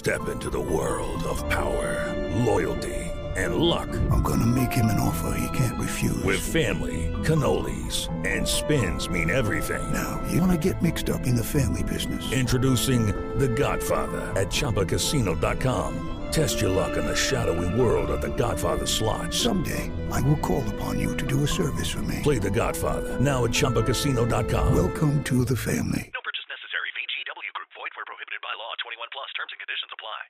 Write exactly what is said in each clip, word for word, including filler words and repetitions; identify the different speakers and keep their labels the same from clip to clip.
Speaker 1: Step into the world of power, loyalty, and luck.
Speaker 2: I'm gonna make him an offer he can't refuse.
Speaker 1: With family, cannolis, and spins mean everything.
Speaker 2: Now, you wanna get mixed up in the family business.
Speaker 1: Introducing The Godfather at Chumba Casino dot com. Test your luck in the shadowy world of The Godfather slot.
Speaker 2: Someday, I will call upon you to do a service for me.
Speaker 1: Play The Godfather, now at Chumba Casino dot com.
Speaker 2: Welcome to the family.
Speaker 3: No purchase necessary. V G W Group. Void where prohibited by law. twenty-one plus. Terms and conditions apply.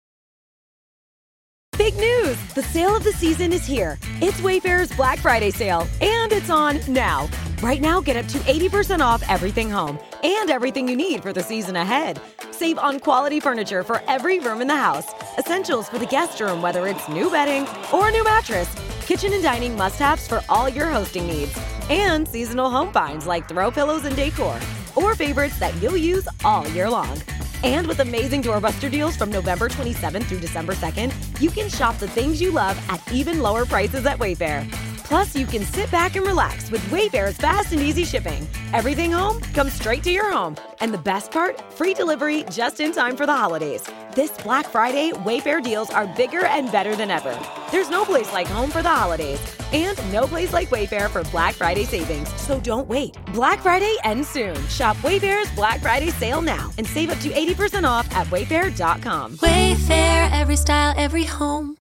Speaker 4: Big news! The sale of the season is here. It's Wayfair's Black Friday sale, and it's on now. Right now, get up to eighty percent off everything home and everything you need for the season ahead. Save on quality furniture for every room in the house. Essentials for the guest room, whether it's new bedding or a new mattress. Kitchen and dining must-haves for all your hosting needs. And seasonal home finds like throw pillows and decor. Or favorites that you'll use all year long. And with amazing doorbuster deals from November twenty-seventh through December second, you can shop the things you love at even lower prices at Wayfair. Plus, you can sit back and relax with Wayfair's fast and easy shipping. Everything home comes straight to your home. And the best part? Free delivery just in time for the holidays. This Black Friday, Wayfair deals are bigger and better than ever. There's no place like home for the holidays. And no place like Wayfair for Black Friday savings. So don't wait. Black Friday ends soon. Shop Wayfair's Black Friday sale now and save up to eighty percent off at wayfair dot com.
Speaker 5: Wayfair, every style, every home.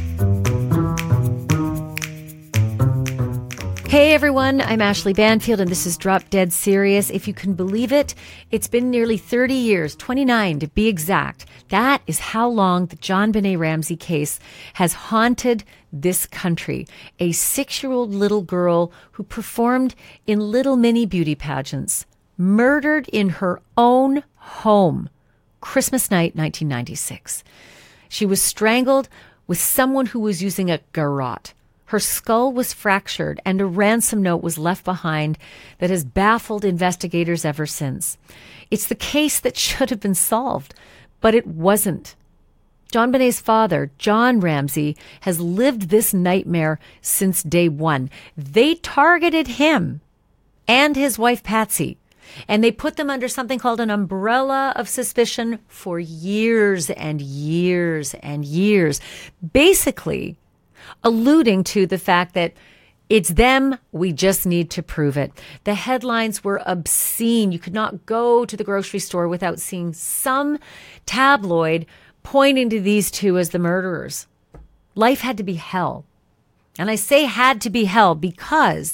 Speaker 6: Hey everyone, I'm Ashley Banfield and this is Drop Dead Serious. If you can believe it, it's been nearly thirty years, twenty-nine to be exact. That is how long the JonBenét Ramsey case has haunted this country. A six-year-old little girl who performed in little mini beauty pageants, murdered in her own home, Christmas night, nineteen ninety-six. She was strangled with someone who was using a garrote. Her skull was fractured and a ransom note was left behind that has baffled investigators ever since. It's the case that should have been solved, but it wasn't. JonBenét's father, John Ramsey, has lived this nightmare since day one. They targeted him and his wife, Patsy, and they put them under something called an umbrella of suspicion for years and years and years. Basically, alluding to the fact that it's them, we just need to prove it. The headlines were obscene. You could not go to the grocery store without seeing some tabloid pointing to these two as the murderers. Life had to be hell. And I say had to be hell because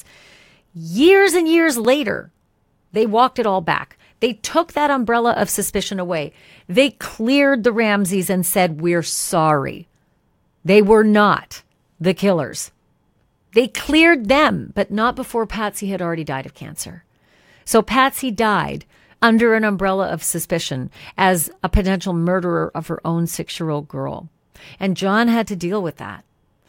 Speaker 6: years and years later, they walked it all back. They took that umbrella of suspicion away. They cleared the Ramseys and said, we're sorry. They were not the killers. They cleared them, but not before Patsy had already died of cancer. So Patsy died under an umbrella of suspicion as a potential murderer of her own six-year-old girl. And John had to deal with that.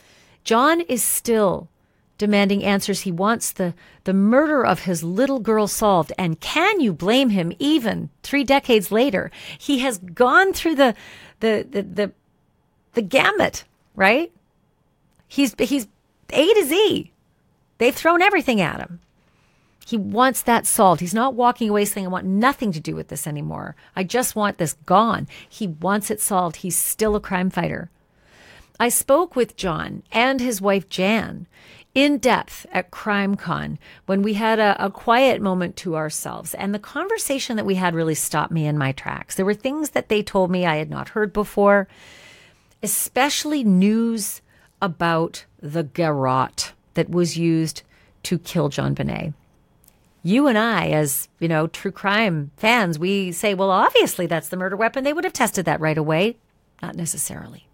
Speaker 6: John is still demanding answers. He wants the, the murder of his little girl solved. And can you blame him even three decades later? He has gone through the the the the, the gamut, right? He's he's A to Z. They've thrown everything at him. He wants that solved. He's not walking away saying, I want nothing to do with this anymore. I just want this gone. He wants it solved. He's still a crime fighter. I spoke with John and his wife, Jan, in depth at CrimeCon when we had a, a quiet moment to ourselves. And the conversation that we had really stopped me in my tracks. There were things that they told me I had not heard before, especially news about the garrote that was used to kill JonBenét. You and I, as, you know, true crime fans, we say, well, obviously that's the murder weapon. They would have tested that right away. Not necessarily.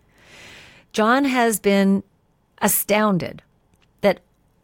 Speaker 6: John has been astounded that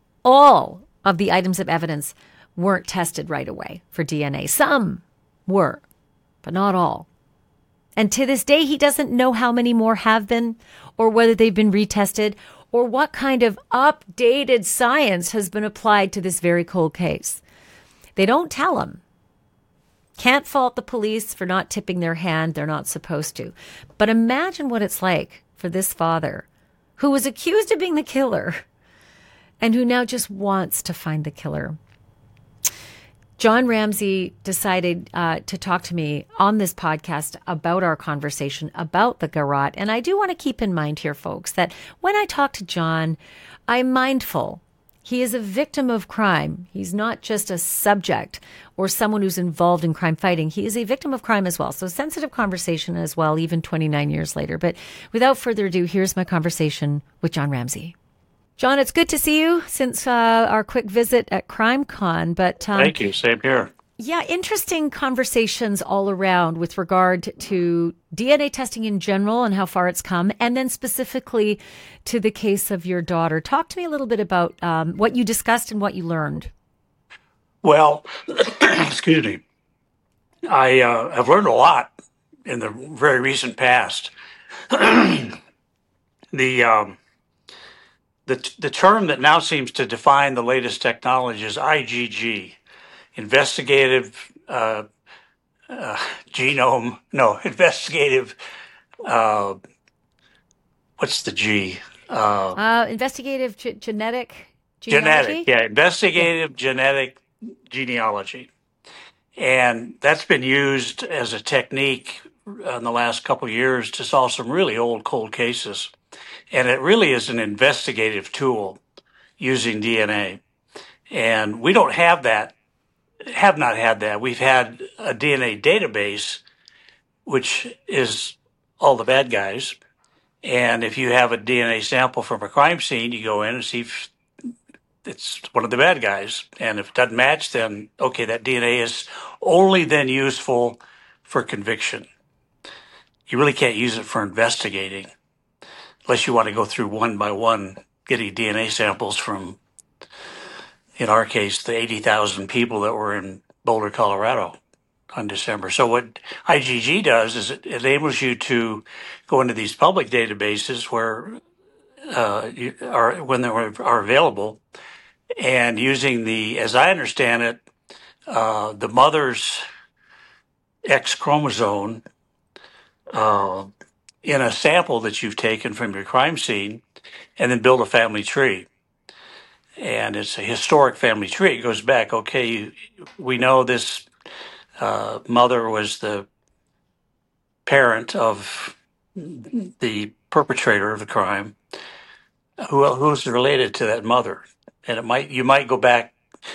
Speaker 6: all of the items of evidence weren't tested right away for D N A. Some were, but not all. And to this day, he doesn't know how many more have been, or whether they've been retested, or what kind of updated science has been applied to this very cold case. They don't tell him. Can't fault the police for not tipping their hand. They're not supposed to. But imagine what it's like for this father who was accused of being the killer and who now just wants to find the killer. John Ramsey decided uh, to talk to me on this podcast about our conversation about the garrote. And I do want to keep in mind here, folks, that when I talk to John, I'm mindful. He is a victim of crime. He's not just a subject or someone who's involved in crime fighting. He is a victim of crime as well. So sensitive conversation as well, even twenty-nine years later. But without further ado, here's my conversation with John Ramsey. John, it's good to see you since uh, our quick visit at CrimeCon. But um,
Speaker 7: thank you. Same here.
Speaker 6: Yeah, interesting conversations all around with regard to D N A testing in general and how far it's come, and then specifically to the case of your daughter. Talk to me a little bit about um, what you discussed and what you learned.
Speaker 7: Well, excuse me. I uh, have learned a lot in the very recent past. the um, the the term that now seems to define the latest technology is I G G. Investigative uh, uh, genome, no, investigative, uh, what's the G? Uh,
Speaker 6: uh, investigative ge- genetic genealogy?
Speaker 7: Genetic, yeah, investigative yeah. genetic genealogy. And that's been used as a technique in the last couple of years to solve some really old cold cases. And it really is an investigative tool using D N A. And we don't have that. Have not had that. We've had a D N A database, which is all the bad guys. And if you have a D N A sample from a crime scene, you go in and see if it's one of the bad guys. And if it doesn't match, then, okay, that D N A is only then useful for conviction. You really can't use it for investigating unless you want to go through one by one, getting D N A samples from, in our case, the eighty thousand people that were in Boulder, Colorado on December. So what I G G does is it enables you to go into these public databases where uh, you are when they are available, and using the, as I understand it, uh, the mother's X chromosome uh, in a sample that you've taken from your crime scene, and then build a family tree. And it's a historic family tree. It goes back, okay, you, we know this uh, mother was the parent of the perpetrator of the crime. Who who's related to that mother? And it might you might go back,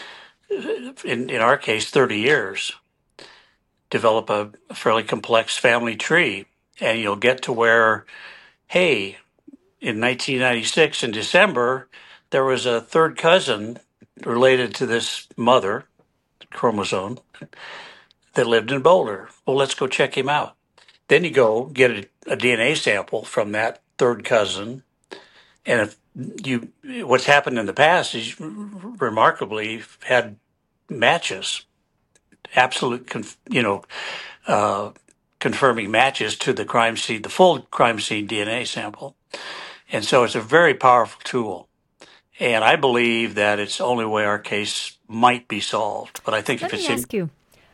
Speaker 7: in, in our case, thirty years, develop a fairly complex family tree, and you'll get to where, hey, in nineteen ninety-six in December, there was a third cousin related to this mother, chromosome, that lived in Boulder. Well, let's go check him out. Then you go get a, a D N A sample from that third cousin. And if you, what's happened in the past is remarkably had matches, absolute, conf, you know, uh, confirming matches to the crime scene, the full crime scene D N A sample. And so it's a very powerful tool. And I believe that it's the only way our case might be solved. But I think
Speaker 6: Let
Speaker 7: if it's
Speaker 6: me ask in- you,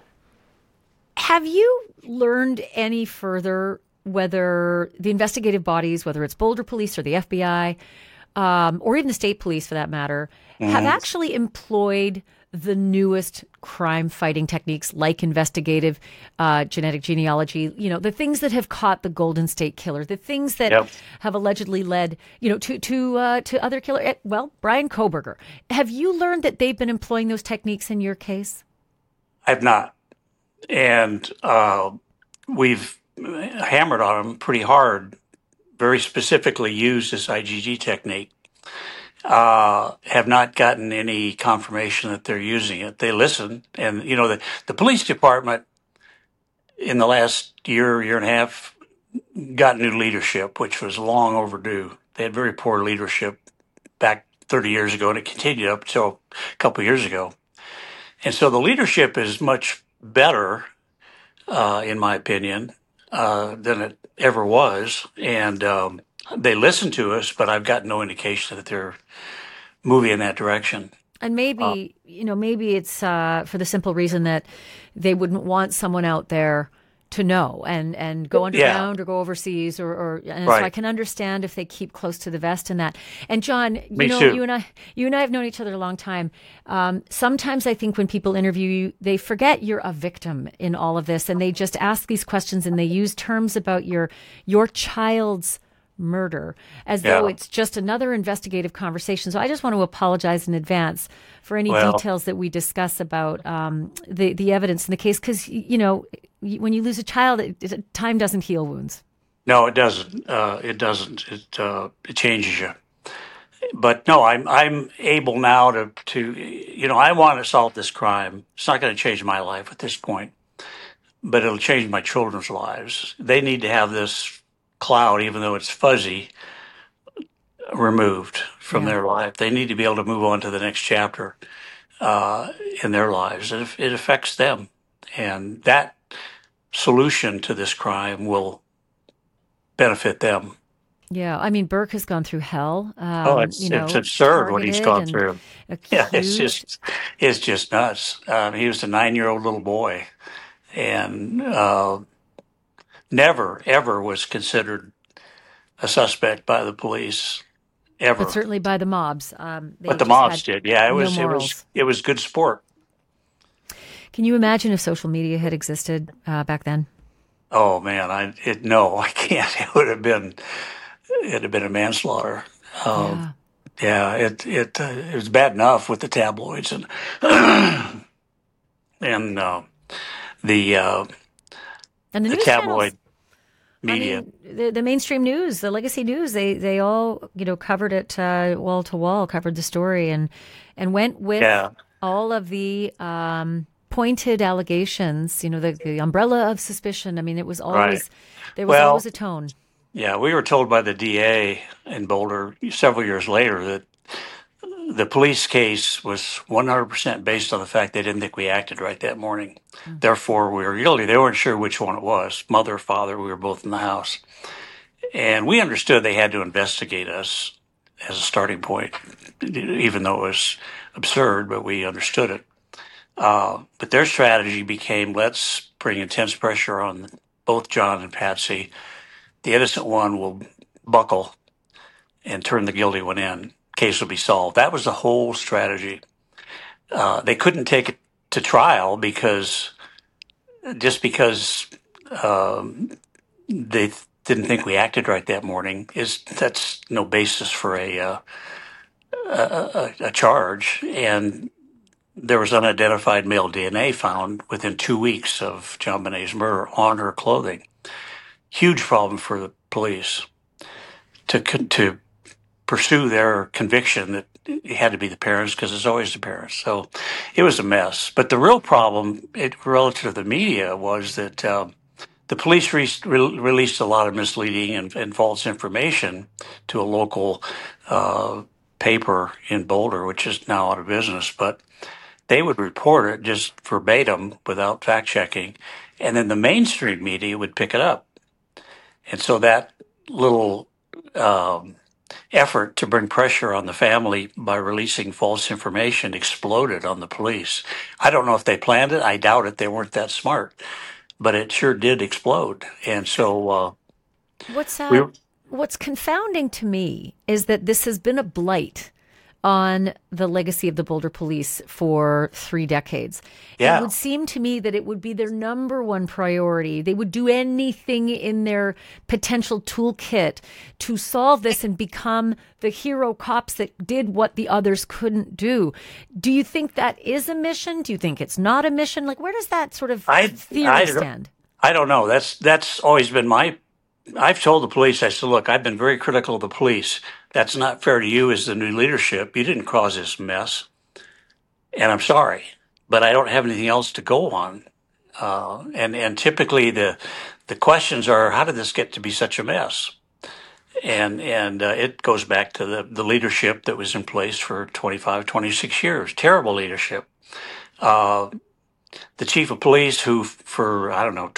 Speaker 6: have you learned any further whether the investigative bodies, whether it's Boulder Police or the F B I, um, or even the state police for that matter, mm-hmm. have actually employed the newest crime fighting techniques like investigative uh, genetic genealogy, you know, the things that have caught the Golden State Killer, the things that yep. have allegedly led, you know, to to uh, to other killer, well, Bryan Kohberger. Have you learned that they've been employing those techniques in your case?
Speaker 7: I've not. And uh, we've hammered on them pretty hard, very specifically used this I G G technique. Uh, have not gotten any confirmation that they're using it. They listen. And, you know, the, the police department in the last year, year and a half got new leadership, which was long overdue. They had very poor leadership back thirty years ago, and it continued up until a couple of years ago. And so the leadership is much better, uh, in my opinion, uh, than it ever was. And, um, they listen to us, but I've got no indication that they're moving in that direction.
Speaker 6: And maybe, uh, you know, maybe it's uh, for the simple reason that they wouldn't want someone out there to know and, and go underground yeah. or go overseas or, or and right. so I can understand if they keep close to the vest in that. And John, you
Speaker 7: Me
Speaker 6: know,
Speaker 7: too.
Speaker 6: you and I, you and I have known each other a long time. Um, sometimes I think when people interview you, they forget you're a victim in all of this, and they just ask these questions and they use terms about your your child's murder as
Speaker 7: yeah.
Speaker 6: though it's just another investigative conversation. So I just want to apologize in advance for any
Speaker 7: well,
Speaker 6: details that we discuss about um, the the evidence in the case, because you know when you lose a child, it, it, time doesn't heal wounds.
Speaker 7: No, it doesn't. Uh, it doesn't. It uh, it changes you. But no, I'm I'm able now to to you know I want to solve this crime. It's not going to change my life at this point, but it'll change my children's lives. They need to have this cloud, even though it's fuzzy, removed from yeah. their life. They need to be able to move on to the next chapter uh, in their lives. It, it affects them, and that solution to this crime will benefit them.
Speaker 6: Yeah, I mean, Burke has gone through hell. Um,
Speaker 7: oh, it's,
Speaker 6: you know,
Speaker 7: it's absurd what he's gone through.
Speaker 6: Accused.
Speaker 7: Yeah, it's just it's just nuts. Um, he was a nine-year-old little boy, and uh, never ever was considered a suspect by the police. Ever,
Speaker 6: but certainly by the mobs. Um,
Speaker 7: but the mobs did. Yeah, it was no it was it was good sport.
Speaker 6: Can you imagine if social media had existed uh, back then?
Speaker 7: Oh man, I it, no, I can't. It would have been it'd have been a manslaughter. Um, yeah. yeah, it it uh, it was bad enough with the tabloids and and uh, the uh,
Speaker 6: and the,
Speaker 7: the
Speaker 6: news
Speaker 7: tabloid
Speaker 6: channels.
Speaker 7: media.
Speaker 6: I mean, the, the mainstream news, the legacy news, they they all you know covered it uh, wall to wall, covered the story, and and went with
Speaker 7: yeah.
Speaker 6: all of the. Um, pointed allegations, you know, the, the umbrella of suspicion. I mean, it was always,
Speaker 7: right.
Speaker 6: there was
Speaker 7: well,
Speaker 6: always a tone.
Speaker 7: Yeah, we were told by the D A in Boulder several years later that the police case was one hundred percent based on the fact they didn't think we acted right that morning. Mm-hmm. Therefore, we were guilty. They weren't sure which one it was, mother, father. We were both in the house. And we understood they had to investigate us as a starting point, even though it was absurd, but we understood it. Uh, but their strategy became, let's bring intense pressure on both John and Patsy. The innocent one will buckle and turn the guilty one in. Case will be solved. That was the whole strategy. Uh, they couldn't take it to trial because just because um, they didn't think we acted right that morning is that's no basis for a uh, a, a, a charge. And there was unidentified male D N A found within two weeks of John Bonet's murder on her clothing. Huge problem for the police to to pursue their conviction that it had to be the parents, because it's always the parents. So it was a mess. But the real problem, it, relative to the media, was that um, the police re- re- released a lot of misleading and, and false information to a local uh, paper in Boulder, which is now out of business. But they would report it just verbatim without fact checking, and then the mainstream media would pick it up. And so that little um, effort to bring pressure on the family by releasing false information exploded on the police. I don't know if they planned it. I doubt it. They weren't that smart, but it sure did explode. And so uh,
Speaker 6: what's uh,
Speaker 7: we,
Speaker 6: what's confounding to me is that this has been a blight on the legacy of the Boulder Police for three decades.
Speaker 7: Yeah.
Speaker 6: It would seem to me that it would be their number one priority. They would do anything in their potential toolkit to solve this and become the hero cops that did what the others couldn't do. Do you think that is a mission? Do you think it's not a mission? Like, where does that sort of
Speaker 7: I,
Speaker 6: theory
Speaker 7: I
Speaker 6: stand?
Speaker 7: I don't know. That's that's always been my I've told the police, I said, look, I've been very critical of the police. That's not fair to you as the new leadership. You didn't cause this mess. And I'm sorry, but I don't have anything else to go on. Uh, and, and typically the the questions are, how did this get to be such a mess? And and uh, it goes back to the, the leadership that was in place for twenty-five, twenty-six years. Terrible leadership. Uh, the chief of police, who for, I don't know,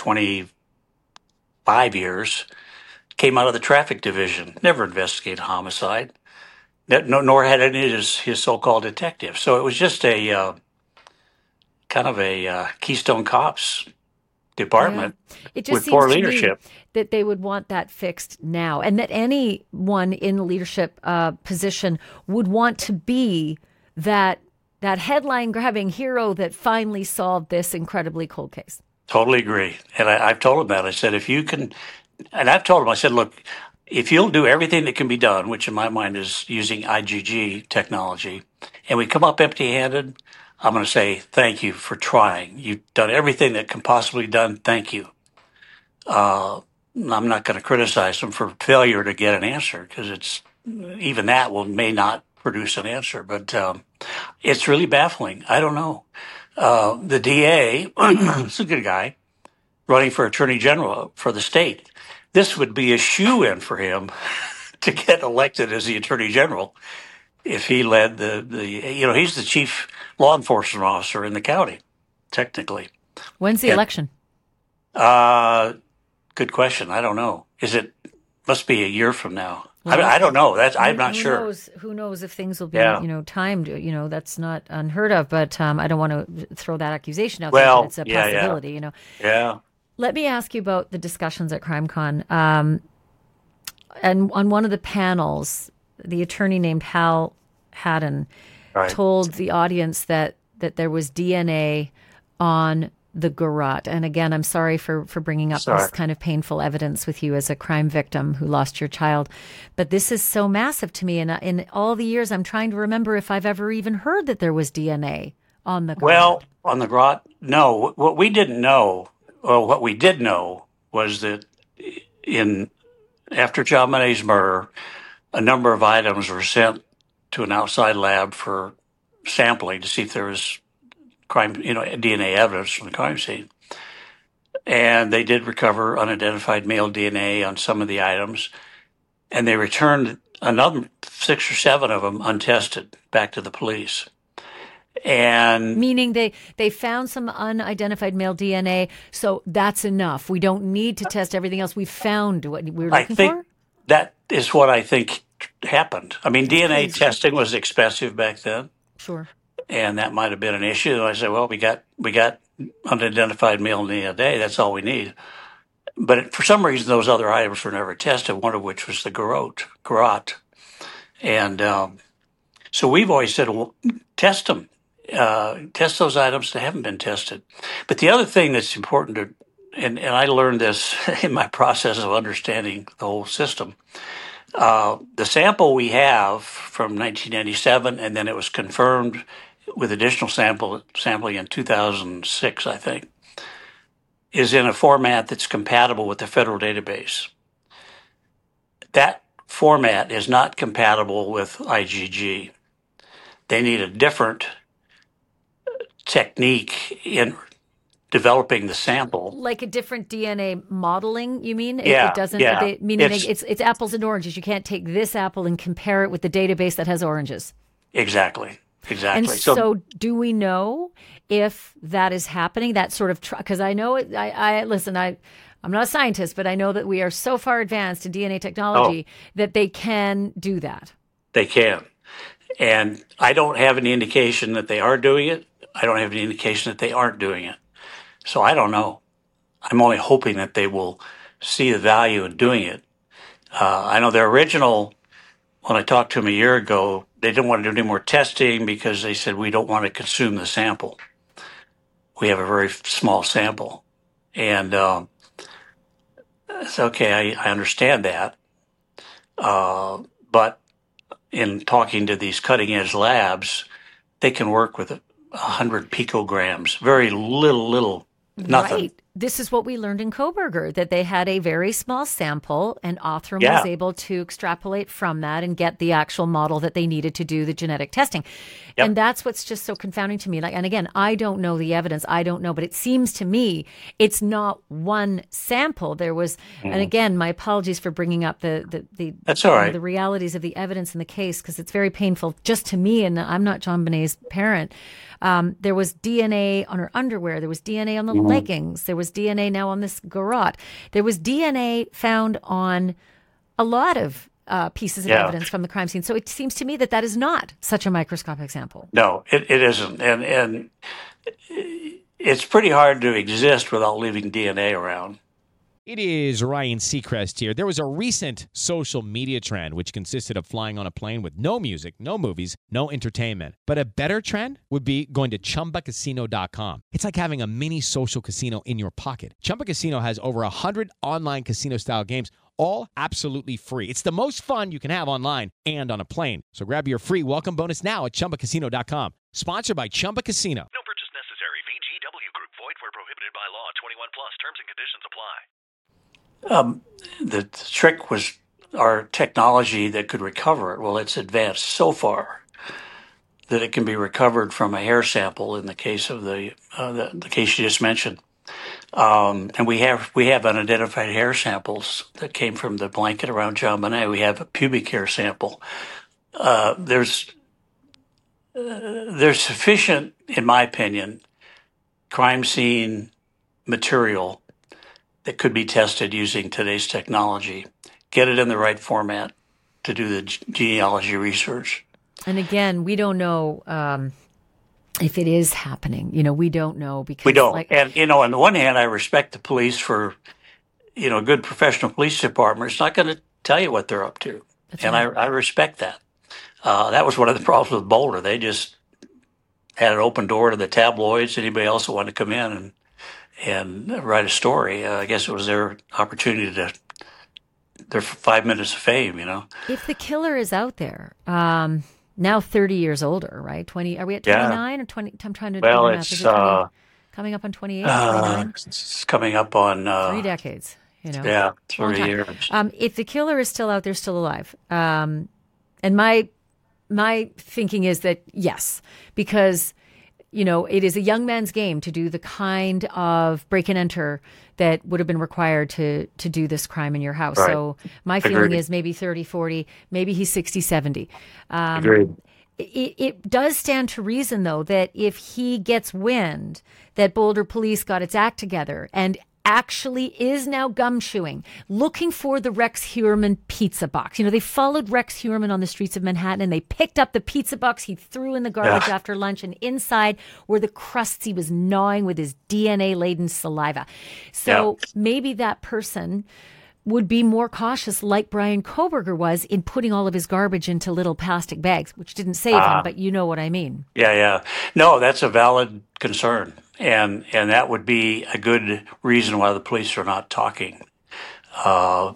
Speaker 7: twenty-five years, came out of the traffic division, never investigated homicide, no, nor had any of his, his so-called detectives. So it was just a uh, kind of a uh, Keystone Cops department
Speaker 6: Yeah. It just
Speaker 7: with
Speaker 6: seems
Speaker 7: poor
Speaker 6: to me
Speaker 7: leadership.
Speaker 6: that they would want that fixed now, and that anyone in a leadership uh, position would want to be that that headline grabbing hero that finally solved this incredibly cold case.
Speaker 7: Totally agree. And I, I've told him that. I said, if you can, and I've told him, I said, look, if you'll do everything that can be done, which in my mind is using I G G technology, and we come up empty-handed, I'm going to say, thank you for trying. You've done everything that can possibly be done. Thank you. Uh, I'm not going to criticize them for failure to get an answer, because it's even that will may not produce an answer. But um, it's really baffling. I don't know. Uh, the D A, is a good guy, running for Attorney General for the state. This would be a shoe-in for him to get elected as the Attorney General if he led the, the, you know, he's the chief law enforcement officer in the county, technically.
Speaker 6: When's the
Speaker 7: And,
Speaker 6: election?
Speaker 7: Uh, good question. I don't know. Is it, must be a year from now. I, I don't know. That's, I'm not
Speaker 6: who
Speaker 7: sure.
Speaker 6: Knows, who knows if things will be,
Speaker 7: Yeah.
Speaker 6: you know, timed? You know, that's not unheard of. But um, I don't want to throw that accusation out
Speaker 7: Well,
Speaker 6: there. But it's a
Speaker 7: yeah, yeah.
Speaker 6: possibility. You know.
Speaker 7: Yeah.
Speaker 6: Let me ask you about the discussions at CrimeCon. Um, and on one of the panels, the attorney named Hal Haddon
Speaker 7: Right.
Speaker 6: told the audience that that there was D N A on the garrote. And again, I'm sorry for, for bringing up
Speaker 7: Sorry.
Speaker 6: this kind of painful evidence with you as a crime victim who lost your child. But this is so massive to me. And in all the years, I'm trying to remember if I've ever even heard that there was D N A on the garrote.
Speaker 7: Well, on the garrote, no. What we didn't know, or what we did know, was that in after John Bonet's murder, a number of items were sent to an outside lab for sampling to see if there was crime, you know, D N A evidence from the crime scene. And they did recover unidentified male D N A on some of the items, and they returned another six or seven of them untested back to the police. And
Speaker 6: Meaning they, they found some unidentified male D N A, so that's enough. We don't need to test everything else. We found what we were
Speaker 7: I
Speaker 6: looking
Speaker 7: think
Speaker 6: for?
Speaker 7: that is what I think happened. I mean, D N A
Speaker 6: crazy.
Speaker 7: testing was expensive back then,
Speaker 6: Sure.
Speaker 7: and that might have been an issue. And I said, well, we got we got unidentified male D N A. That's all we need. But it, for some reason, those other items were never tested, one of which was the garrote. garrote. And um, so we've always said, well, test them. Uh, test those items that haven't been tested. But the other thing that's important to, and, and I learned this in my process of understanding the whole system, uh, the sample we have from nineteen ninety-seven, and then it was confirmed with additional sample sampling in two thousand six, I think, is in a format that's compatible with the federal database. That format is not compatible with I G G. They need a different technique in developing the sample.
Speaker 6: Like a different D N A modeling, you mean? It,
Speaker 7: Yeah,
Speaker 6: it doesn't.
Speaker 7: yeah.
Speaker 6: They, meaning
Speaker 7: It's-
Speaker 6: it's, it's it's apples and oranges. You can't take this apple and compare it with the database that has oranges.
Speaker 7: Exactly. Exactly.
Speaker 6: And so, do we know if that is happening? That sort of because I know it. I, I listen. I I'm not a scientist, but I know that we are so far advanced in D N A technology
Speaker 7: Oh.
Speaker 6: that they can do that.
Speaker 7: they can. And I don't have any indication that they are doing it. I don't have any indication that they aren't doing it. So I don't know. I'm only hoping that they will see the value in doing it. Uh, I know their original, when I talked to them a year ago, they didn't want to do any more testing because they said, we don't want to consume the sample. We have a very small sample. And um, it's okay, I, I understand that. Uh, but in talking to these cutting edge labs, they can work with a hundred picograms, very little, little, nothing.
Speaker 6: Right. This is what we learned in Koberger, that they had a very small sample and Othram
Speaker 7: Yeah.
Speaker 6: was able to extrapolate from that and get the actual model that they needed to do the genetic testing.
Speaker 7: Yep.
Speaker 6: And that's what's just so confounding to me. Like, and again, I don't know the evidence. I don't know, but it seems to me it's not one sample. There was,
Speaker 7: Mm.
Speaker 6: and again, my apologies for bringing up the, the, the,
Speaker 7: That's all
Speaker 6: you know,
Speaker 7: right.
Speaker 6: the realities of the evidence in the case, because it's very painful just to me. And I'm not John Bonet's parent. Um, there was D N A on her underwear. There was D N A on the
Speaker 7: Mm-hmm.
Speaker 6: leggings. There was D N A now on this garrote. There was D N A found on a lot of uh, pieces of
Speaker 7: Yeah.
Speaker 6: evidence from the crime scene. So it seems to me that that is not such a microscopic sample.
Speaker 7: No, it, it isn't. And, and it's pretty hard to exist without leaving D N A around.
Speaker 8: It is Ryan Seacrest here. There was a recent social media trend which consisted of flying on a plane with no music, no movies, no entertainment. But a better trend would be going to Chumba Casino dot com. It's like having a mini social casino in your pocket. Chumba Casino has over one hundred online casino-style games, all absolutely free. It's the most fun you can have online and on a plane. So grab your free welcome bonus now at Chumba Casino dot com. Sponsored by Chumba Casino.
Speaker 3: No purchase necessary. V G W Group. Void where prohibited by law. twenty-one plus. Terms and conditions apply.
Speaker 7: Um, the, the trick was our technology that could recover it. Well, it's advanced so far that it can be recovered from a hair sample in the case of the uh, the, the case you just mentioned. Um, and we have we have unidentified hair samples that came from the blanket around John Bonet. We have a pubic hair sample. Uh, there's uh, there's sufficient, in my opinion, crime scene material that could be tested using today's technology. Get it in the right format to do the genealogy research.
Speaker 6: And again, we don't know um, if it is happening. You know, we don't know because
Speaker 7: we don't.
Speaker 6: Like,
Speaker 7: and you know, on the one hand, I respect the police for, you know, a good professional police department. It's not going to tell you what they're up to, and right. I, I respect that. Uh, that was one of the problems with Boulder. They just had an open door to the tabloids. Anybody else who wanted to come in and and write a story. Uh, I guess it was their opportunity to, their five minutes of fame, you know.
Speaker 6: If the killer is out there, um, now thirty years older, right? twenty, are we at twenty-nine yeah. or twenty? I'm trying to
Speaker 7: Well,
Speaker 6: do
Speaker 7: it's
Speaker 6: it
Speaker 7: uh,
Speaker 6: coming up on twenty-eight,
Speaker 7: uh, it's coming up on uh,
Speaker 6: three decades, you know.
Speaker 7: Yeah, three years.
Speaker 6: Um, if the killer is still out there, still alive, um, and my my thinking is that yes, because you know, it is a young man's game to do the kind of break and enter that would have been required to to do this crime in your house.
Speaker 7: Right.
Speaker 6: So my feeling
Speaker 7: Agreed.
Speaker 6: is maybe thirty, forty, maybe he's sixty, seventy. Um,
Speaker 7: Agreed.
Speaker 6: It, it does stand to reason, though, that if he gets wind that Boulder Police got its act together and actually is now gumshoeing, looking for the Rex Heuermann pizza box. You know, they followed Rex Heuermann on the streets of Manhattan and they picked up the pizza box he threw in the garbage
Speaker 7: yeah.
Speaker 6: after lunch, and inside were the crusts he was gnawing with his D N A-laden saliva. So yeah. maybe that person would be more cautious, like Bryan Kohberger was, in putting all of his garbage into little plastic bags, which didn't save uh, him, but you know what I mean.
Speaker 7: Yeah, yeah. No, that's a valid concern. And and that would be a good reason why the police are not talking. Uh,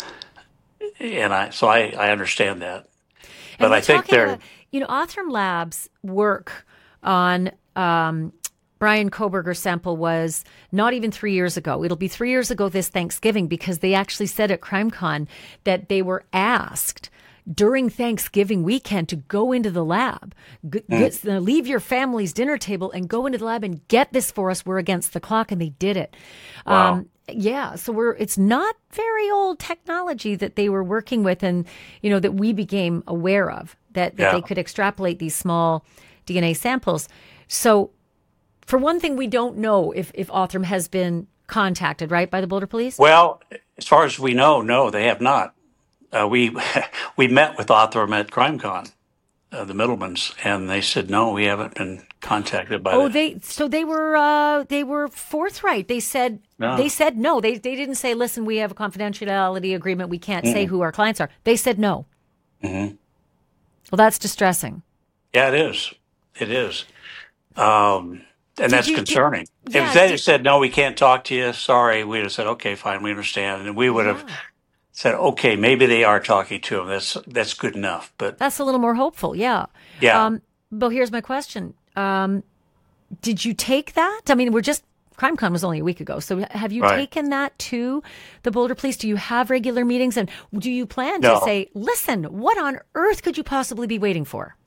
Speaker 7: and I so I, I understand that. But I think they're...
Speaker 6: About, you know, Othram Labs' work on um, Bryan Kohberger's sample was not even three years ago. It'll be three years ago this Thanksgiving, because they actually said at CrimeCon that they were asked during Thanksgiving weekend to go into the lab, g- mm. get, uh, leave your family's dinner table and go into the lab and get this for us. We're against the clock. And they did it.
Speaker 7: Wow.
Speaker 6: Um, yeah. So we're, it's not very old technology that they were working with, and, you know, that we became aware of, that, that
Speaker 7: yeah.
Speaker 6: they could extrapolate these small D N A samples. So for one thing, we don't know if, if Othram has been contacted, right, by the Boulder Police?
Speaker 7: Well, as far as we know, no, they have not. Uh, we we met with Othram at CrimeCon, uh, the Middlemans, and they said no, we haven't been contacted by.
Speaker 6: Oh,
Speaker 7: the...
Speaker 6: they so they were uh, they were forthright. They said no. they said no. They they didn't say, listen, we have a confidentiality agreement. We can't mm-hmm. say who our clients are. They said no.
Speaker 7: Mm-hmm.
Speaker 6: Well, that's distressing.
Speaker 7: Yeah, it is. It is, um, and did that's you, concerning. Did, if yeah, they had said no, we can't talk to you. Sorry, we'd have said okay, fine, we understand, and we would yeah. have said, okay, maybe they are talking to him. That's that's good enough. But
Speaker 6: that's a little more hopeful, yeah.
Speaker 7: Yeah.
Speaker 6: Um, but here's my question. Um, did you take that? I mean, we're just, CrimeCon was only a week ago. So have you
Speaker 7: right.
Speaker 6: taken that to the Boulder Police? Do you have regular meetings? And do you plan
Speaker 7: no.
Speaker 6: to say, listen, what on earth could you possibly be waiting for?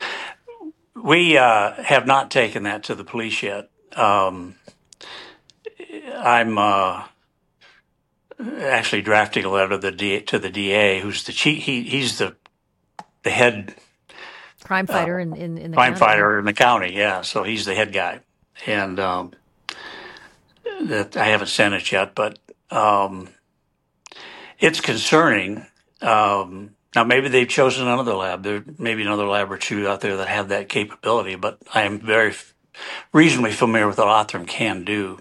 Speaker 7: We uh, have not taken that to the police yet. Um, I'm... Uh, actually drafting a letter to the D A, to the D A, who's the chief. He he's the the head
Speaker 6: crime fighter uh, in, in in the
Speaker 7: crime
Speaker 6: county.
Speaker 7: fighter in the county. Yeah, so he's the head guy, and um, that I haven't sent it yet, but um, it's concerning. Um, now maybe they've chosen another lab. There may be another lab or two out there that have that capability, but I am very reasonably familiar with what Othram can do.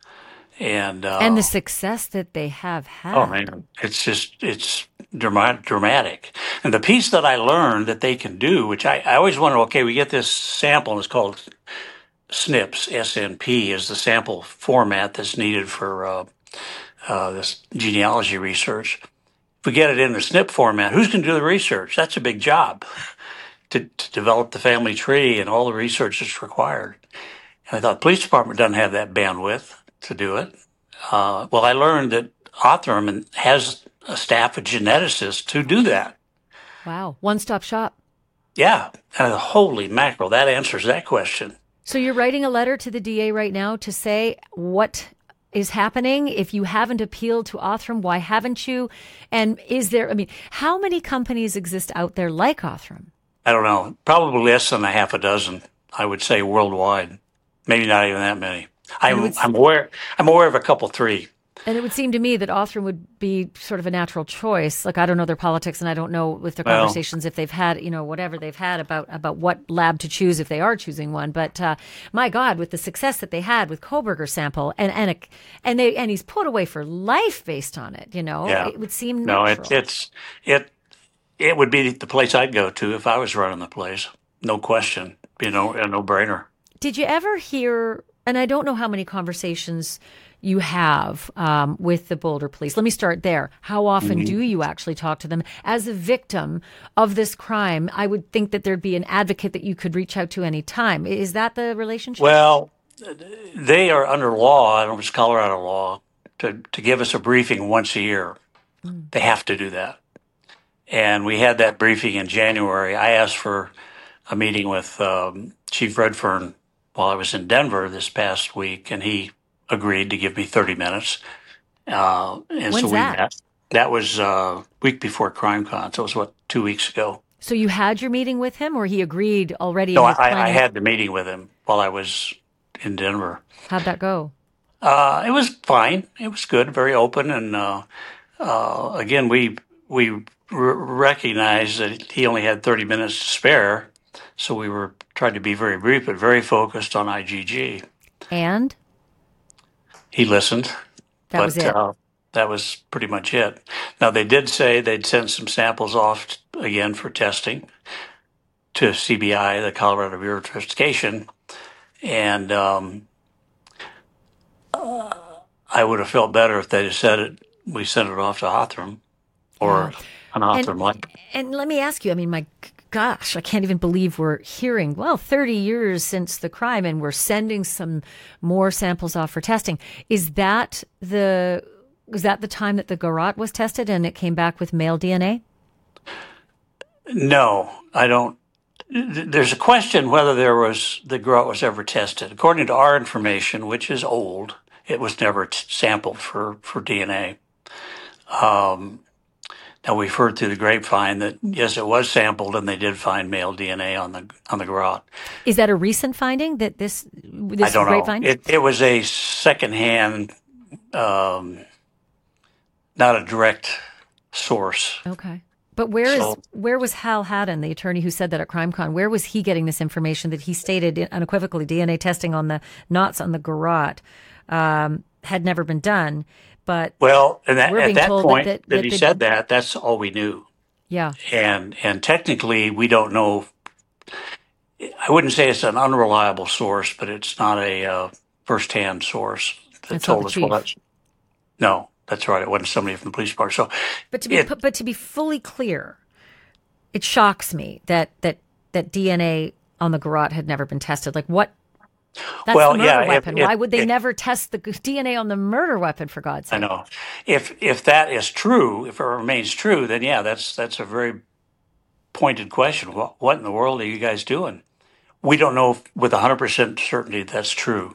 Speaker 7: And uh,
Speaker 6: and the success that they have had.
Speaker 7: Oh man, it's just it's dramatic, dramatic. And the piece that I learned that they can do, which I, I always wondered, okay, we get this sample and it's called S N Ps. S N P is the sample format that's needed for uh, uh, this genealogy research. If we get it in the S N P format, who's going to do the research? That's a big job to, to develop the family tree and all the research that's required. And I thought the police department doesn't have that bandwidth to do it. Uh, well, I learned that Othram has a staff of geneticists to do that.
Speaker 6: Wow. One-stop shop.
Speaker 7: Yeah. And holy mackerel, that answers that question.
Speaker 6: So you're writing a letter to the D A right now to say what is happening. If you haven't appealed to Othram, why haven't you? And is there, I mean, how many companies exist out there like Othram?
Speaker 7: I don't know. Probably less than a half a dozen, I would say, worldwide. Maybe not even that many. I'm, I'm aware. I'm aware of a couple, three.
Speaker 6: And it would seem to me that Othram would be sort of a natural choice. Like, I don't know their politics, and I don't know with their
Speaker 7: Well-
Speaker 6: conversations if they've had, you know, whatever they've had about about what lab to choose if they are choosing one. But uh, my God, with the success that they had with Koberger sample, and and a, and they and he's put away for life based on it. You know,
Speaker 7: Yeah.
Speaker 6: it would seem
Speaker 7: No,
Speaker 6: natural.
Speaker 7: it, it's it. It would be the place I'd go to if I was running the place. No question. You know, a no-brainer.
Speaker 6: Did you ever hear, and I don't know how many conversations you have um, with the Boulder Police. Let me start there. How often
Speaker 7: Mm-hmm.
Speaker 6: do you actually talk to them? As a victim of this crime, I would think that there'd be an advocate that you could reach out to any time. Is that the relationship?
Speaker 7: Well, they are under law, I don't know if it's Colorado law, to, to give us a briefing once a year.
Speaker 6: Mm.
Speaker 7: They have to do that. And we had that briefing in January. I asked for a meeting with um, Chief Redfern while I was in Denver this past week, and he agreed to give me thirty minutes. Uh, and
Speaker 6: When's
Speaker 7: so we
Speaker 6: that?
Speaker 7: met. That was a uh, week before CrimeCon, so it was, what, two weeks ago.
Speaker 6: So you had your meeting with him, or he agreed already?
Speaker 7: No,
Speaker 6: and was
Speaker 7: I, I
Speaker 6: planning-
Speaker 7: had the meeting with him while I was in Denver.
Speaker 6: How'd that go?
Speaker 7: Uh, it was fine. It was good, very open, and uh, uh, again, we we r- recognized that he only had thirty minutes to spare, so we were trying to be very brief, but very focused on I G G.
Speaker 6: And
Speaker 7: He listened.
Speaker 6: that
Speaker 7: but,
Speaker 6: was it.
Speaker 7: Uh, that was pretty much it. Now, they did say they'd send some samples off t- again for testing to C B I, the Colorado Bureau of Investigation, and um, uh, I would have felt better if they'd have said it. We sent it off to Othram or an Othram like.
Speaker 6: And let me ask you, I mean, my g- gosh, I can't even believe we're hearing, well, thirty years since the crime and we're sending some more samples off for testing. Is that the was that the time that the garrote was tested and it came back with male D N A?
Speaker 7: No, I don't. th- There's a question whether there was the garrote was ever tested. According to our information, which is old, it was never t- sampled for, for D N A. Um, now we've heard through the grapevine that yes, it was sampled, and they did find male D N A on the on the garrote.
Speaker 6: Is that a recent finding that this this
Speaker 7: I don't
Speaker 6: grapevine?
Speaker 7: know. It it was a secondhand, um, not a direct source.
Speaker 6: Okay. But where is
Speaker 7: So-
Speaker 6: where was Hal Haddon, the attorney who said that at CrimeCon? Where was he getting this information that he stated unequivocally D N A testing on the knots on the garrote um, had never been done? But
Speaker 7: Well, and that,
Speaker 6: We're
Speaker 7: at
Speaker 6: being
Speaker 7: that
Speaker 6: told that-
Speaker 7: point
Speaker 6: that-
Speaker 7: that,
Speaker 6: that
Speaker 7: he
Speaker 6: the-
Speaker 7: said that, that's all we knew.
Speaker 6: yeah,
Speaker 7: And and technically, we don't know. I wouldn't say it's an unreliable source, but it's not a uh, firsthand source that
Speaker 6: It's not
Speaker 7: told
Speaker 6: the
Speaker 7: us
Speaker 6: chief.
Speaker 7: what. No, that's right. It wasn't somebody from the police department. So,
Speaker 6: but to be
Speaker 7: it-
Speaker 6: pu- but to be fully clear, it shocks me that that that D N A on the garrote had never been tested. Like what? That's
Speaker 7: Well,
Speaker 6: the murder
Speaker 7: yeah, if-
Speaker 6: weapon.
Speaker 7: if-
Speaker 6: Why would they
Speaker 7: if-
Speaker 6: never test the D N A on the murder weapon? For God's sake!
Speaker 7: I know if if that is true, if it remains true, then yeah, that's that's a very pointed question. What what in the world are you guys doing? We don't know if, with one hundred percent certainty that's true.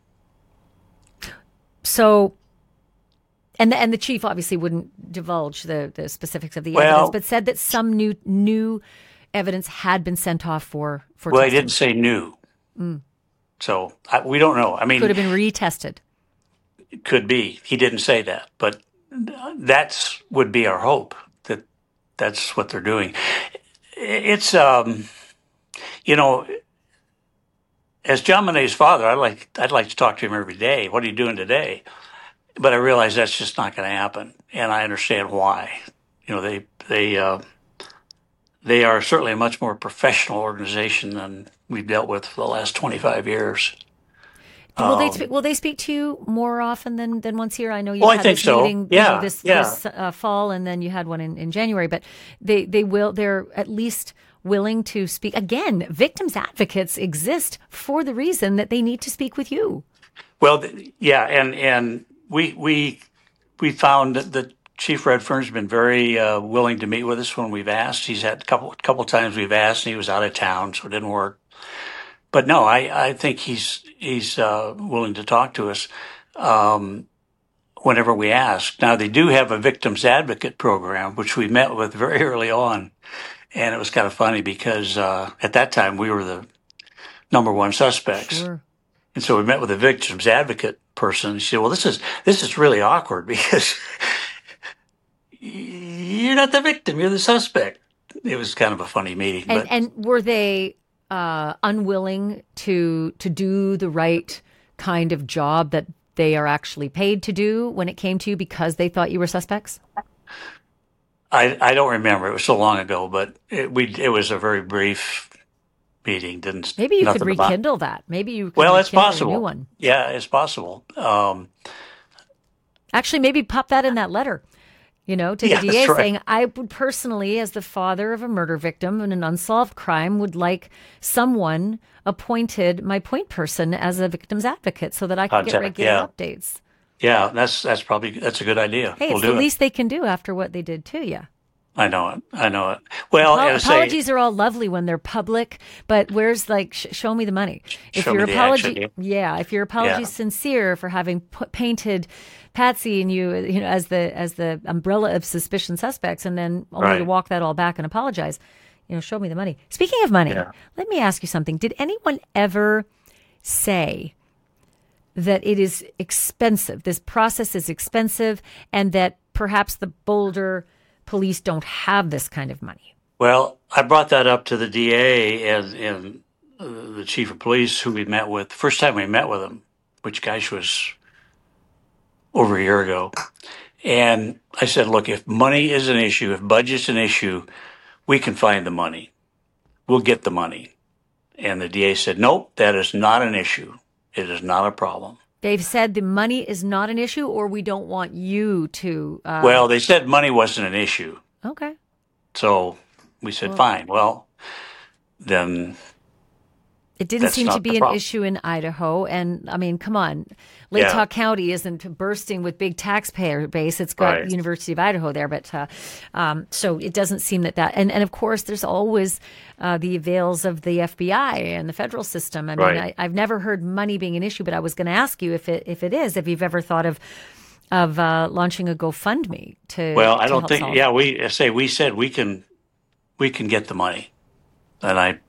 Speaker 6: So, and the, and the chief obviously wouldn't divulge the, the specifics of the
Speaker 7: Well-
Speaker 6: evidence, but said that some new new evidence had been sent off for for
Speaker 7: Well, he
Speaker 6: testing.
Speaker 7: didn't say new, so I, we don't know. I mean,
Speaker 6: Could have been retested.
Speaker 7: could be. He didn't say that, but that's would be our hope that that's what they're doing. It's um, you know, as John Monet's father, I like I'd like to talk to him every day. What are you doing today? But I realize that's just not going to happen, and I understand why. You know, they they uh, they are certainly a much more professional organization than we've dealt with for the last twenty-five years.
Speaker 6: Will
Speaker 7: Um,
Speaker 6: they spe- will they speak to you more often than, than once a year? I know you
Speaker 7: Well, I
Speaker 6: had
Speaker 7: think
Speaker 6: this
Speaker 7: so.
Speaker 6: meeting you
Speaker 7: Yeah,
Speaker 6: know, this,
Speaker 7: yeah.
Speaker 6: this uh, fall, and then you had one in, in January. But they, they will they're at least willing to speak. Again, victims advocates exist for the reason that they need to speak with you.
Speaker 7: Well, th- yeah, and and we we we found that the Chief Redfern's been very uh, willing to meet with us when we've asked. He's had a couple couple times we've asked, and he was out of town, so it didn't work. But no, I, I think he's he's uh, willing to talk to us um, whenever we ask. Now, they do have a victims advocate program, which we met with very early on, and it was kind of funny because uh, at that time we were the number one suspects.
Speaker 6: Sure.
Speaker 7: And so we met with a victims advocate person. She said, "Well, this is this is really awkward because you're not the victim; you're the suspect." It was kind of a funny meeting.
Speaker 6: And
Speaker 7: but
Speaker 6: and were they uh, unwilling to to do the right kind of job that they are actually paid to do when it came to you because they thought you were suspects?
Speaker 7: I I don't remember. It was so long ago, but it, we it was a very brief meeting. Didn't
Speaker 6: Maybe you could
Speaker 7: nothing about-
Speaker 6: rekindle that. Maybe you could
Speaker 7: Well, it's
Speaker 6: rekindle a
Speaker 7: possible.
Speaker 6: new one.
Speaker 7: Yeah, it's possible. Um,
Speaker 6: Actually, maybe pop that in that letter, you know, to the
Speaker 7: Yeah,
Speaker 6: D A
Speaker 7: that's right.
Speaker 6: saying, I would personally, as the father of a murder victim in an unsolved crime, would like someone appointed, my point person, as a victim's advocate so that I could get
Speaker 7: Contact,
Speaker 6: regular
Speaker 7: yeah.
Speaker 6: updates.
Speaker 7: yeah, that's that's probably that's a good idea.
Speaker 6: Hey,
Speaker 7: we'll
Speaker 6: it's
Speaker 7: do
Speaker 6: the
Speaker 7: it.
Speaker 6: least they can do after what they did to you.
Speaker 7: I know it. I know it. Well,
Speaker 6: Apol-
Speaker 7: as I say,
Speaker 6: apologies are all lovely when they're public, but where's like, sh- show me the money. If
Speaker 7: show
Speaker 6: your
Speaker 7: me the
Speaker 6: apology,
Speaker 7: action,
Speaker 6: yeah, if your apology is
Speaker 7: Yeah.
Speaker 6: sincere for having put, painted Patsy and you, you know, as the as the umbrella of suspicion suspects, and then only to
Speaker 7: Right.
Speaker 6: walk that all back and apologize, you know, show me the money. Speaking of money,
Speaker 7: Yeah.
Speaker 6: let me ask you something. Did anyone ever say that it is expensive, this process is expensive, and that perhaps the Boulder police don't have this kind of money?
Speaker 7: well, I brought that up to the D A and and uh, the chief of police who we met with. The first time we met with him, which gosh was over a year ago, and I said, "Look, if money is an issue, if budget's an issue, we can find the money. We'll get the money." And the D A said, "Nope, that is not an issue. It is not a problem."
Speaker 6: They've said the money is not an issue, or we don't want you to. Uh,
Speaker 7: Well, they said money wasn't an issue.
Speaker 6: okay.
Speaker 7: So we said, fine. Well, then
Speaker 6: It didn't
Speaker 7: That's
Speaker 6: seem to
Speaker 7: not
Speaker 6: be
Speaker 7: the
Speaker 6: an
Speaker 7: problem.
Speaker 6: issue in Idaho. And I mean, come on. Latah
Speaker 7: Yeah.
Speaker 6: County isn't bursting with big taxpayer base. It's got
Speaker 7: Right.
Speaker 6: University of Idaho there. But uh, um, so it doesn't seem that that. And, and of course, there's always uh, the avails of the F B I and the federal system. I mean,
Speaker 7: Right.
Speaker 6: I, I've never heard money being an issue, but I was going to ask you if it if it is, if you've ever thought of of uh, launching a GoFundMe to.
Speaker 7: Well, I
Speaker 6: to
Speaker 7: don't
Speaker 6: help
Speaker 7: think.
Speaker 6: solve
Speaker 7: Yeah,
Speaker 6: it.
Speaker 7: we I say we said we can, we can get the money, and I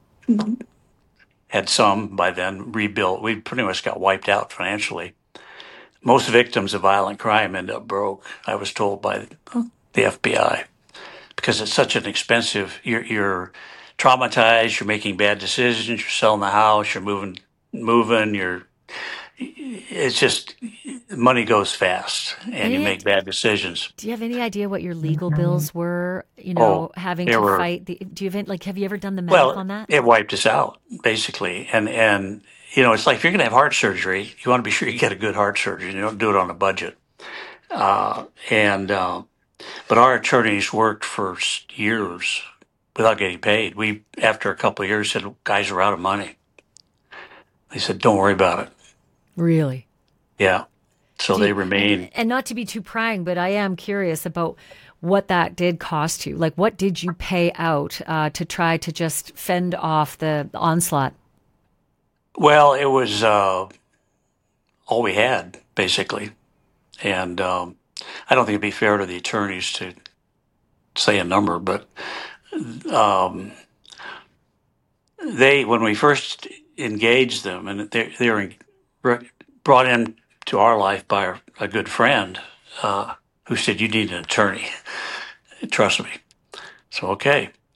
Speaker 7: had some by then rebuilt. We pretty much got wiped out financially. Most victims of violent crime end up broke. I was told by the F B I because it's such an expensive. You're you're traumatized. You're making bad decisions. You're selling the house. You're moving, moving. You're. It's just money goes fast, and you
Speaker 6: Yeah.
Speaker 7: make bad decisions.
Speaker 6: Do you have any idea what your legal bills were? You know,
Speaker 7: Oh,
Speaker 6: having
Speaker 7: they
Speaker 6: to
Speaker 7: were-
Speaker 6: fight. The, do you have like? Have you ever done the math
Speaker 7: Well,
Speaker 6: on that?
Speaker 7: it wiped us out basically, and and you know it's like if you're going to have heart surgery, you want to be sure you get a good heart surgeon. You don't do it on a budget. Uh, and uh, but our attorneys worked for s- years without getting paid. We after a couple of years said, "Guys are out of money." They said, "Don't worry about it."
Speaker 6: Really?
Speaker 7: Yeah, so
Speaker 6: Do
Speaker 7: they
Speaker 6: you-
Speaker 7: remain.
Speaker 6: And not to be too prying, but I am curious about what that did cost you. Like, what did you pay out uh, to try to just fend off the onslaught?
Speaker 7: Well, it was uh, all we had, basically. And um, I don't think it'd be fair to the attorneys to say a number, but um, they, when we first engaged them, and they, they were brought in to our life by a, a good friend uh, who said, "You need an attorney. Trust me." So, okay.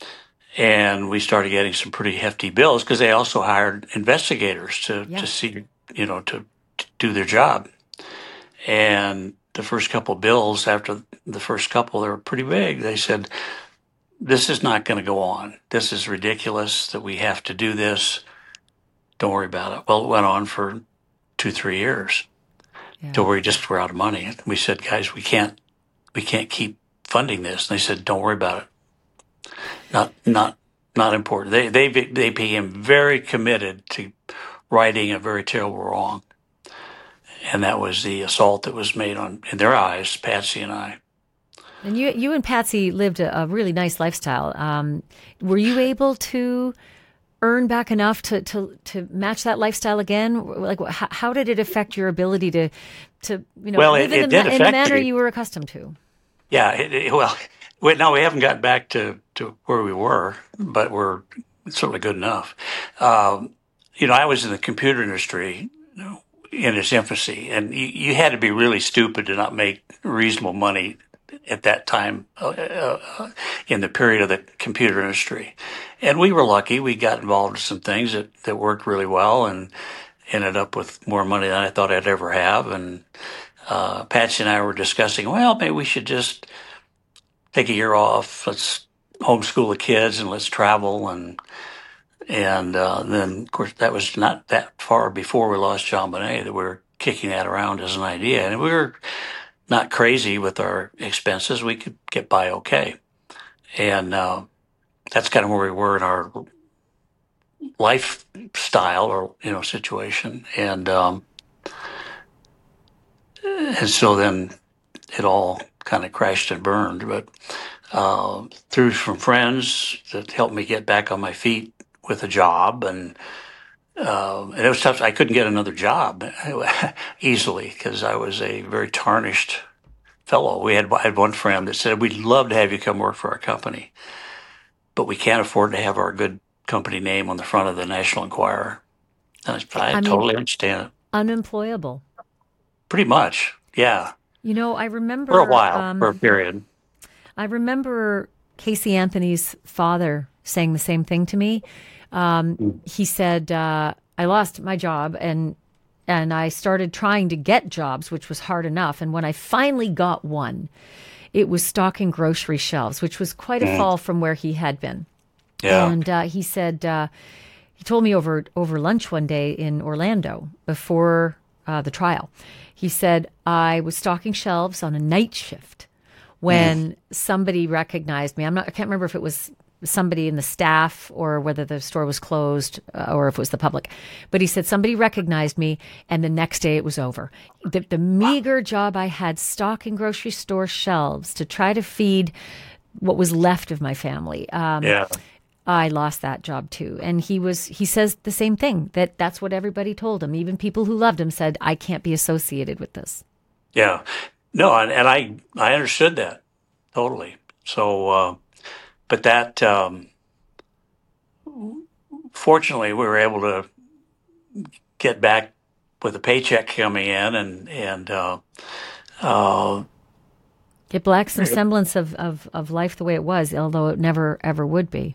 Speaker 7: And we started getting some pretty hefty bills because they also hired investigators to,
Speaker 6: Yeah.
Speaker 7: to see, you know, to, to do their job. And the first couple of bills, after the first couple, they were pretty big. They said, this is not going to go on. This is ridiculous that we have to do this. Don't worry about it. Well, it went on for two, three years
Speaker 6: Yeah.
Speaker 7: till we just were out of money. We said, guys, we can't, we can't keep funding this. And they said, don't worry about it. Not, not, not important. They, they, they became very committed to righting a very terrible wrong. And that was the assault that was made on, in their eyes, Patsy and I.
Speaker 6: And you, you and Patsy lived a, a really nice lifestyle. Um, were you able to earn back enough to, to, to match that lifestyle again? Like, how, how did it affect your ability to, to you know,
Speaker 7: Well,
Speaker 6: live
Speaker 7: it-
Speaker 6: in,
Speaker 7: it
Speaker 6: the,
Speaker 7: did
Speaker 6: ma- in the
Speaker 7: affect
Speaker 6: manner
Speaker 7: me.
Speaker 6: you were accustomed to?
Speaker 7: Yeah, it, it, well, we, no, we haven't gotten back to, to where we were, but we're certainly good enough. Um, you know, I was in the computer industry, you know, in its infancy, and you, you had to be really stupid to not make reasonable money at that time uh, uh, in the period of the computer industry. And we were lucky. We got involved in some things that, that worked really well and ended up with more money than I thought I'd ever have. And uh, Patsy and I were discussing, well, maybe we should just take a year off. Let's homeschool the kids and let's travel. And and uh, then, of course, that was not that far before we lost JonBenét that we were kicking that around as an idea. And we were not crazy with our expenses. We could get by okay. And uh, that's kind of where we were in our lifestyle or, you know, situation. And um, and so then it all kind of crashed and burned. But uh, through some friends that helped me get back on my feet with a job, and uh, and it was tough. I couldn't get another job easily because I was a very tarnished fellow. We had I had one friend that said, "We'd love to have you come work for our company, but we can't afford to have our good company name on the front of the National Enquirer." And I, I,
Speaker 6: I mean,
Speaker 7: totally understand it.
Speaker 6: Unemployable.
Speaker 7: Pretty much, yeah.
Speaker 6: You know, I remember
Speaker 7: For a while,
Speaker 6: um,
Speaker 7: for a period.
Speaker 6: I remember Casey Anthony's father saying the same thing to me. Um, he said, uh, I lost my job and and I started trying to get jobs, which was hard enough. And when I finally got one, it was stocking grocery shelves, which was quite a
Speaker 7: Mm.
Speaker 6: fall from where he had been.
Speaker 7: Yeah.
Speaker 6: And uh, he said, uh, he told me over over lunch one day in Orlando before uh, the trial. He said, I was stocking shelves on a night shift when somebody recognized me. I'm not, I can't remember if it was somebody in the staff or whether the store was closed uh, or if it was the public. But he said somebody recognized me and the next day it was over. The, the meager job I had stocking grocery store shelves to try to feed what was left of my family. Um,
Speaker 7: Yeah.
Speaker 6: I lost that job too. And he was, he says the same thing, that that's what everybody told him. Even people who loved him said, I can't be associated with this.
Speaker 7: Yeah. No, and, and I I understood that totally. So, uh, but that, um, fortunately, we were able to get back with a paycheck coming in and, and, uh, uh,
Speaker 6: Get back some semblance of, of, of life the way it was, although it never, ever would be.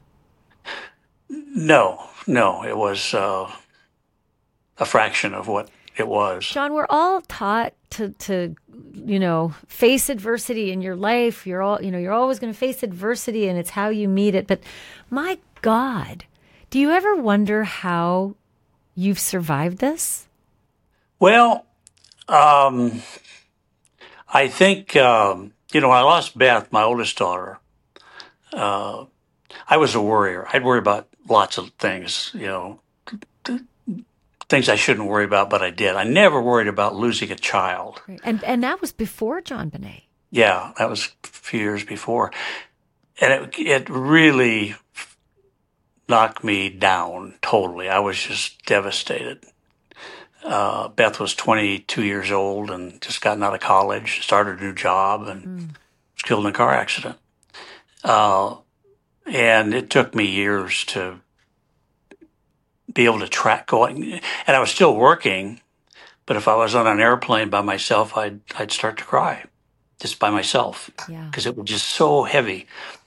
Speaker 7: no, no, it was, uh, a fraction of what it was.
Speaker 6: John, we're all taught to, to, you know, face adversity in your life. You're all, you know, you're always going to face adversity and it's how you meet it. But my God, do you ever wonder how you've survived this?
Speaker 7: Well, um, I think, um, you know, when I lost Beth, my oldest daughter, uh, I was a worrier. I'd worry about lots of things, you know, th- things I shouldn't worry about, but I did. I never worried about losing a child.
Speaker 6: And and that was before JonBenét.
Speaker 7: Yeah, that was a few years before. And it, it really knocked me down totally. I was just devastated. Uh, Beth was twenty-two years old and just gotten out of college, started a new job, and
Speaker 6: Mm.
Speaker 7: was killed in a car accident. Uh, and it took me years to be able to track going. And I was still working, but if I was on an airplane by myself, I'd I'd start to cry, just by myself,
Speaker 6: Yeah.
Speaker 7: because it was just so heavy.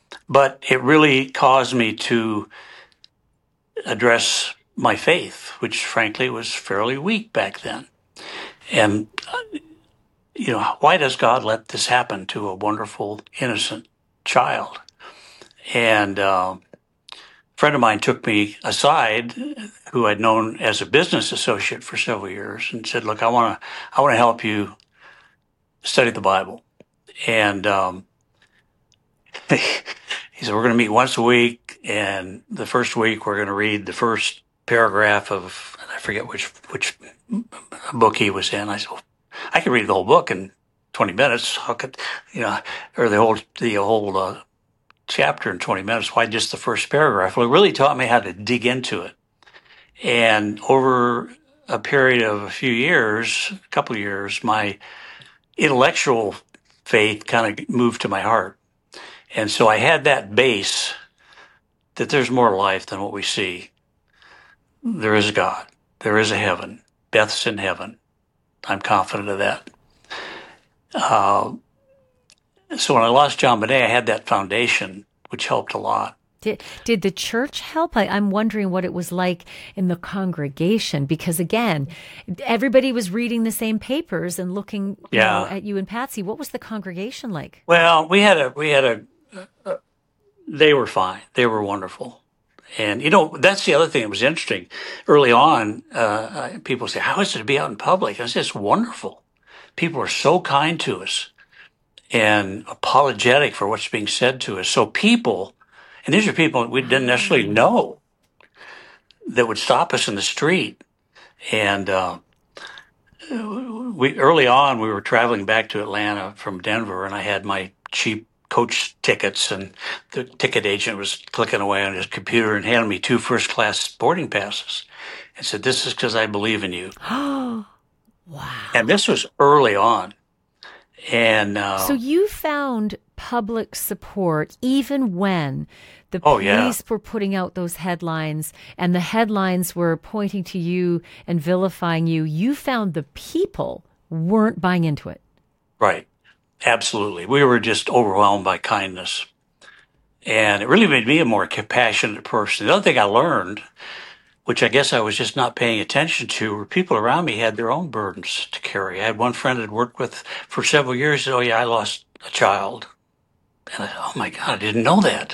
Speaker 7: but it really caused me to address my faith, which frankly was fairly weak back then. And, you know, why does God let this happen to a wonderful, innocent child? And uh, a friend of mine took me aside, who I'd known as a business associate for several years, and said, look, I want to I want to help you study the Bible. And um, he said, we're going to meet once a week, and the first week we're going to read the first paragraph of, I forget which which book he was in. I said, well, I could read the whole book in twenty minutes. How could, you know, or the whole the whole uh, chapter in twenty minutes? Why just the first paragraph? Well, it really taught me how to dig into it. And over a period of a few years, a couple of years, my intellectual faith kind of moved to my heart. And so I had that base that there's more life than what we see. There is a God. There is a heaven. Beth's in heaven. I'm confident of that. Uh, so when I lost JonBenét, I had that foundation, which helped a lot.
Speaker 6: Did, did the church help? I, I'm wondering what it was like in the congregation, because again, everybody was reading the same papers and looking you
Speaker 7: yeah.
Speaker 6: know, at you and Patsy. What was the congregation like?
Speaker 7: Well, we had a, we had a, uh, they were fine. They were wonderful. And, you know, that's the other thing that was interesting. Early on, uh, people say, how is it to be out in public? I said, it's wonderful. People are so kind to us and apologetic for what's being said to us. So people, and these are people we didn't necessarily know, that would stop us in the street. And uh, we early on, we were traveling back to Atlanta from Denver, and I had my cheap coach tickets, and the ticket agent was clicking away on his computer and handed me two first-class boarding passes and said, this is because I believe in you.
Speaker 6: Wow.
Speaker 7: And this was early on. And uh,
Speaker 6: so you found public support even when the
Speaker 7: oh,
Speaker 6: police
Speaker 7: yeah.
Speaker 6: were putting out those headlines, and the headlines were pointing to you and vilifying you. You found the people weren't buying into it.
Speaker 7: Right. Absolutely. We were just overwhelmed by kindness. And it really made me a more compassionate person. The other thing I learned, which I guess I was just not paying attention to, were people around me had their own burdens to carry. I had one friend I'd worked with for several years. Said, oh, yeah, I lost a child. And I said, oh, my God, I didn't know that.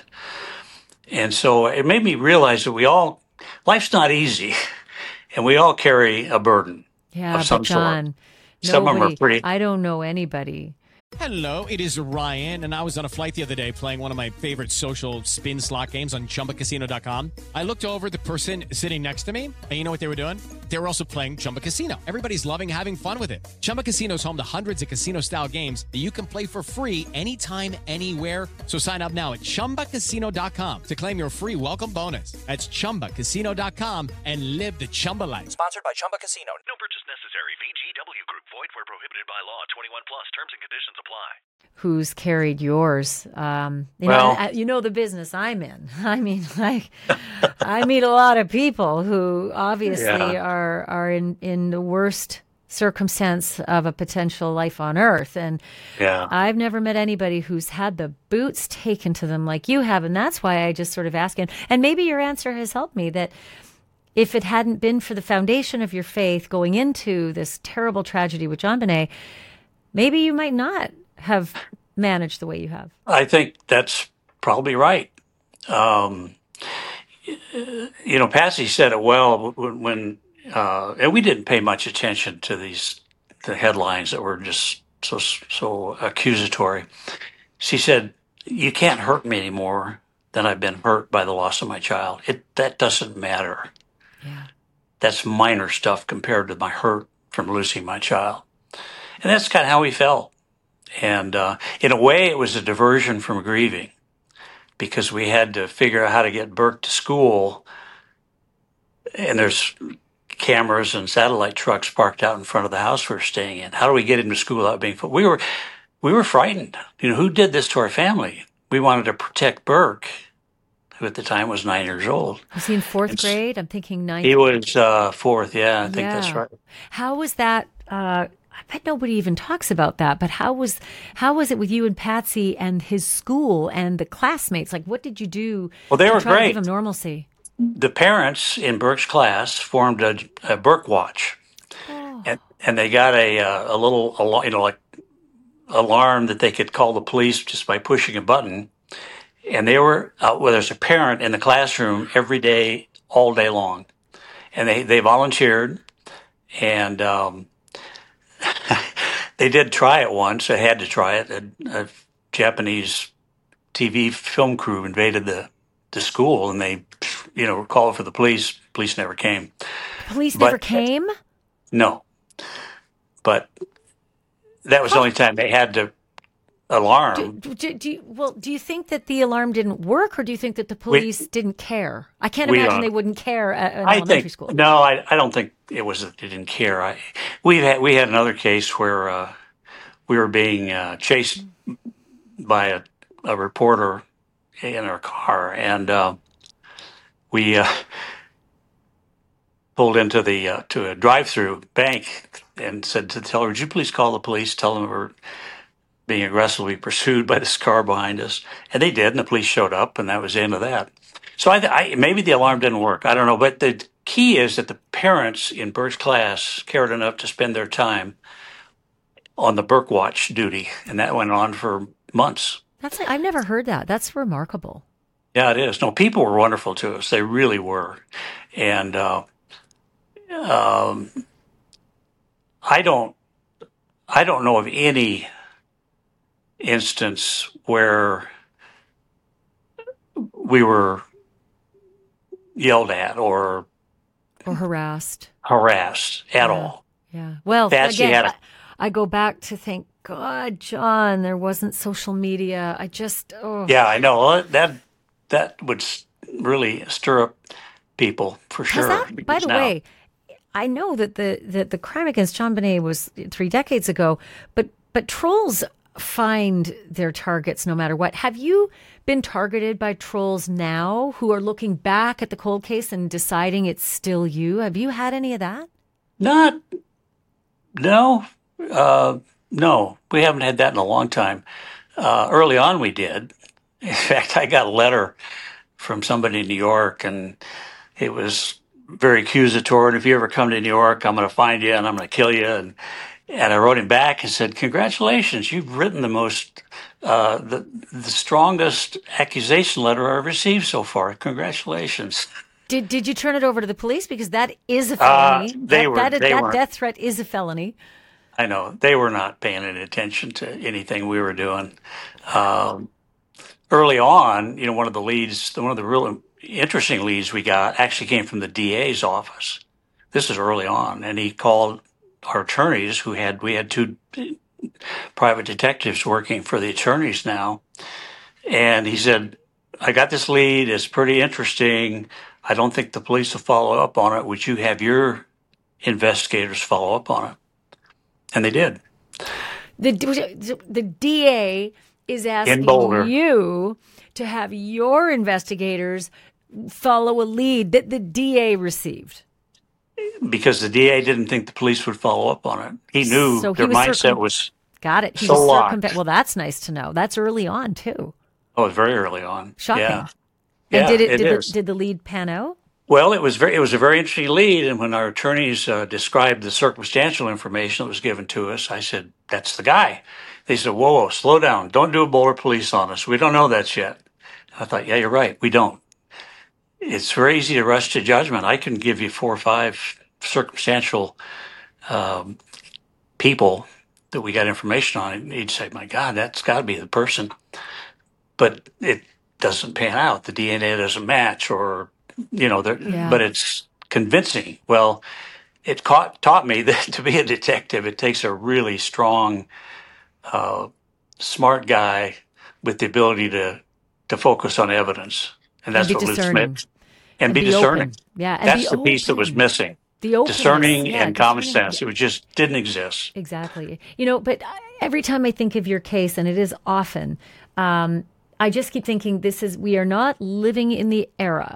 Speaker 7: And so it made me realize that we all, life's not easy, and we all carry a burden
Speaker 6: yeah,
Speaker 7: of some
Speaker 6: but John,
Speaker 7: sort. Some
Speaker 6: nobody,
Speaker 7: of them are pretty.
Speaker 6: I don't know anybody.
Speaker 8: Hello, it is Ryan, and I was on a flight the other day playing one of my favorite social spin slot games on Chumba Casino dot com. I looked over at the person sitting next to me, and you know what they were doing? They were also playing Chumba Casino. Everybody's loving having fun with it. Chumba Casino is home to hundreds of casino-style games that you can play for free anytime, anywhere. So sign up now at Chumba Casino dot com to claim your free welcome bonus. That's Chumba Casino dot com and live the Chumba life.
Speaker 3: Sponsored by Chumba Casino. No purchase necessary. V G W Group. Void where prohibited by law. twenty-one plus. Terms and conditions apply.
Speaker 6: Who's carried yours? Um, you
Speaker 7: well,
Speaker 6: know, I, you know the business I'm in. I mean, like, I meet a lot of people who obviously
Speaker 7: yeah.
Speaker 6: are are in, in the worst circumstance of a potential life on Earth, and
Speaker 7: yeah.
Speaker 6: I've never met anybody who's had the boots taken to them like you have, and that's why I just sort of ask. And, and maybe your answer has helped me that if it hadn't been for the foundation of your faith going into this terrible tragedy with JonBenét, maybe you might not have managed the way you have.
Speaker 7: I think that's probably right. Um, you know, Patsy said it well when, when uh, and we didn't pay much attention to these the headlines that were just so so accusatory. She said, "You can't hurt me any more than I've been hurt by the loss of my child. It that doesn't matter.
Speaker 6: Yeah.
Speaker 7: That's minor stuff compared to my hurt from losing my child." And that's kind of how we felt. And uh, in a way, it was a diversion from grieving, because we had to figure out how to get Burke to school. And there's cameras and satellite trucks parked out in front of the house we were staying in. How do we get him to school without being? We were, we were frightened. You know, who did this to our family? We wanted to protect Burke, who at the time was nine years old.
Speaker 6: Was he in fourth
Speaker 7: and
Speaker 6: grade? I'm thinking ninth.
Speaker 7: He was uh, fourth. Yeah, I think
Speaker 6: yeah.
Speaker 7: that's right.
Speaker 6: How was that? Uh, I bet nobody even talks about that. But how was how was it with you and Patsy and his school and the classmates? Like, what did you do?
Speaker 7: Well, they
Speaker 6: to
Speaker 7: were
Speaker 6: try
Speaker 7: great.
Speaker 6: To give him normalcy.
Speaker 7: The parents in Burke's class formed a, a Burke Watch,
Speaker 6: Oh.
Speaker 7: and and they got a uh, a little al- you know like alarm that they could call the police just by pushing a button. And they were uh, well, there's a parent in the classroom every day, all day long, and they they volunteered, and um, they did try it once. They had to try it. A, a Japanese T V film crew invaded the the school, and they, you know, called for the police. Police never came.
Speaker 6: Police
Speaker 7: But-
Speaker 6: never came?
Speaker 7: No, but that was the only time they had to alarm.
Speaker 6: Do, do, do you, well, do you think that the alarm didn't work, or do you think that the police didn't care? I can't
Speaker 7: we
Speaker 6: imagine
Speaker 7: don't-
Speaker 6: they wouldn't care at an
Speaker 7: I
Speaker 6: elementary
Speaker 7: think
Speaker 6: school.
Speaker 7: no, I, I don't think it was that they didn't care. I we had we had another case where uh, we were being uh, chased by a, a reporter in our car, and uh, we uh, pulled into the uh, to a drive-through bank and said to the teller, "Would you please call the police? Tell them we're being aggressively pursued by this car behind us." And they did, and the police showed up, and that was the end of that. So I, I maybe the alarm didn't work. I don't know, but the key is that the parents in Burke's class cared enough to spend their time on the Burke Watch duty, and that went on for months.
Speaker 6: That's I've never heard that. That's remarkable.
Speaker 7: Yeah, it is. No, people were wonderful to us. They really were. And uh, um, I don't, I don't know of any instance where we were yelled at or
Speaker 6: Or harassed.
Speaker 7: harassed at
Speaker 6: Yeah.
Speaker 7: all.
Speaker 6: Yeah. Well,
Speaker 7: Patsy
Speaker 6: again,
Speaker 7: had a-
Speaker 6: I, I go back to thank God, John, there wasn't social media. I just, oh.
Speaker 7: Yeah, I know. Well, that that would s- really stir up people for
Speaker 6: Has
Speaker 7: sure.
Speaker 6: that, by
Speaker 7: because
Speaker 6: the
Speaker 7: now-
Speaker 6: way, I know that the, that the crime against John Bonet was three decades ago, but but trolls find their targets no matter what. Have you been targeted by trolls now who are looking back at the cold case and deciding it's still you? Have you had any of that?
Speaker 7: Not, no, uh, no. We haven't had that in a long time. Uh, early on, we did. In fact, I got a letter from somebody in New York, and it was very accusatory. And if you ever come to New York, I'm going to find you and I'm going to kill you. And and I wrote him back and said, "Congratulations, you've written the most, uh, the the strongest accusation letter I've received so far. Congratulations."
Speaker 6: Did did you turn it over to the police? Because that is a
Speaker 7: Uh,
Speaker 6: felony.
Speaker 7: they
Speaker 6: that,
Speaker 7: were-
Speaker 6: that,
Speaker 7: they
Speaker 6: that
Speaker 7: weren't.
Speaker 6: death threat is a felony.
Speaker 7: I know they were not paying any attention to anything we were doing. Um, early on, you know, one of the leads, one of the real interesting leads we got actually came from the D A's office. This is early on, and he called our attorneys who had, we had two private detectives working for the attorneys now. And he said, "I got this lead. It's pretty interesting. I don't think the police will follow up on it. Would you have your investigators follow up on it?" And they did.
Speaker 6: The the D A is asking
Speaker 7: Boulder.
Speaker 6: you to have your investigators follow a lead that the D A received.
Speaker 7: Because the D A didn't think the police would follow up on it. He knew
Speaker 6: So he
Speaker 7: their
Speaker 6: was
Speaker 7: mindset
Speaker 6: circum-
Speaker 7: was,
Speaker 6: Got it. He
Speaker 7: So
Speaker 6: was
Speaker 7: locked.
Speaker 6: circumve- Well, that's nice to know. That's early on too.
Speaker 7: oh, very early on.
Speaker 6: Shocking.
Speaker 7: Yeah.
Speaker 6: And
Speaker 7: Yeah,
Speaker 6: did it,
Speaker 7: it
Speaker 6: did,
Speaker 7: is.
Speaker 6: the, did the lead pan out?
Speaker 7: Well, it was very, it was a very interesting lead. And when our attorneys uh, described the circumstantial information that was given to us, I said, "That's the guy." They said, "Whoa, whoa, slow down. Don't do a Boulder police on us. We don't know that yet." I thought, yeah, you're right. We don't. It's very easy to rush to judgment. I can give you four or five circumstantial um, people that we got information on, and you'd say, "My God, that's got to be the person." But it doesn't pan out. The D N A doesn't match, or, you know, there-
Speaker 6: Yeah.
Speaker 7: but it's convincing. Well, it caught, taught me that to be a detective, it takes a really strong, uh, smart guy with the ability to, to focus on evidence. And that's
Speaker 6: be
Speaker 7: what Luke
Speaker 6: discerning.
Speaker 7: Smith, and, be,
Speaker 6: be
Speaker 7: discerning.
Speaker 6: open. Yeah, and
Speaker 7: That's
Speaker 6: be
Speaker 7: the piece that was
Speaker 6: open.
Speaker 7: missing.
Speaker 6: The openness,
Speaker 7: Discerning
Speaker 6: yeah,
Speaker 7: and common
Speaker 6: discerning.
Speaker 7: sense. It was just didn't exist.
Speaker 6: Exactly. You know, but every time I think of your case, and it is often, um, I just keep thinking this is, we are not living in the era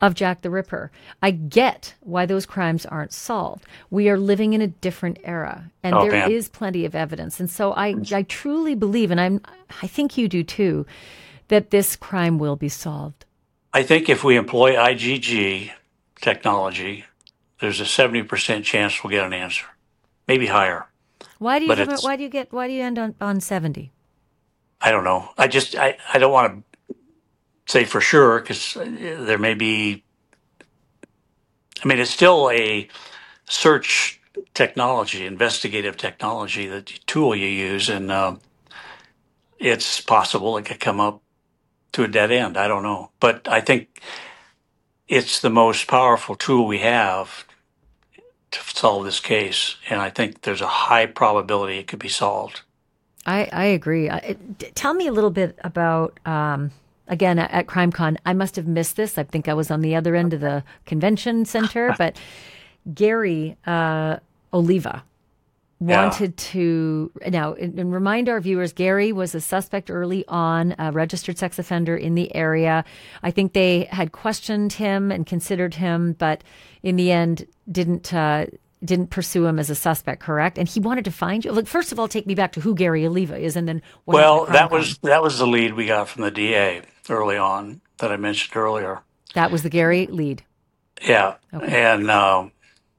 Speaker 6: of Jack the Ripper. I get why those crimes aren't solved. We are living in a different era, and
Speaker 7: Oh,
Speaker 6: there
Speaker 7: man.
Speaker 6: is plenty of evidence. And so I, I truly believe, and I'm, I think you do too, that this crime will be solved.
Speaker 7: I think if we employ I G G technology, there's a seventy percent chance we'll get an answer, maybe higher.
Speaker 6: Why do you
Speaker 7: But
Speaker 6: come,
Speaker 7: it's-
Speaker 6: why do you get why do you end on, on seventy?
Speaker 7: I don't know. I just I, I don't want to say for sure because there may be. I mean, it's still a search technology, investigative technology, the tool you use, and um, it's possible it could come up to a dead end. I don't know, but I think it's the most powerful tool we have to solve this case, and I think there's a high probability it could be solved.
Speaker 6: I, I agree. I, it- d- tell me a little bit about, um, again, at, at CrimeCon. I must have missed this. I think I was on the other end of the convention center, but Gary uh, Oliva
Speaker 7: Yeah.
Speaker 6: wanted to, now, and, and remind our viewers, Gary was a suspect early on, a registered sex offender in the area. I think they had questioned him and considered him, but in the end didn't uh, didn't pursue him as a suspect, correct? And he wanted to find you. Like, first of all, take me back to who Gary Oliva is, and then what
Speaker 7: Well,
Speaker 6: happened at
Speaker 7: that
Speaker 6: CrimeCon.
Speaker 7: was that was the lead we got from the D A early on that I mentioned earlier.
Speaker 6: That was the Gary lead.
Speaker 7: Yeah,
Speaker 6: Okay.
Speaker 7: and um,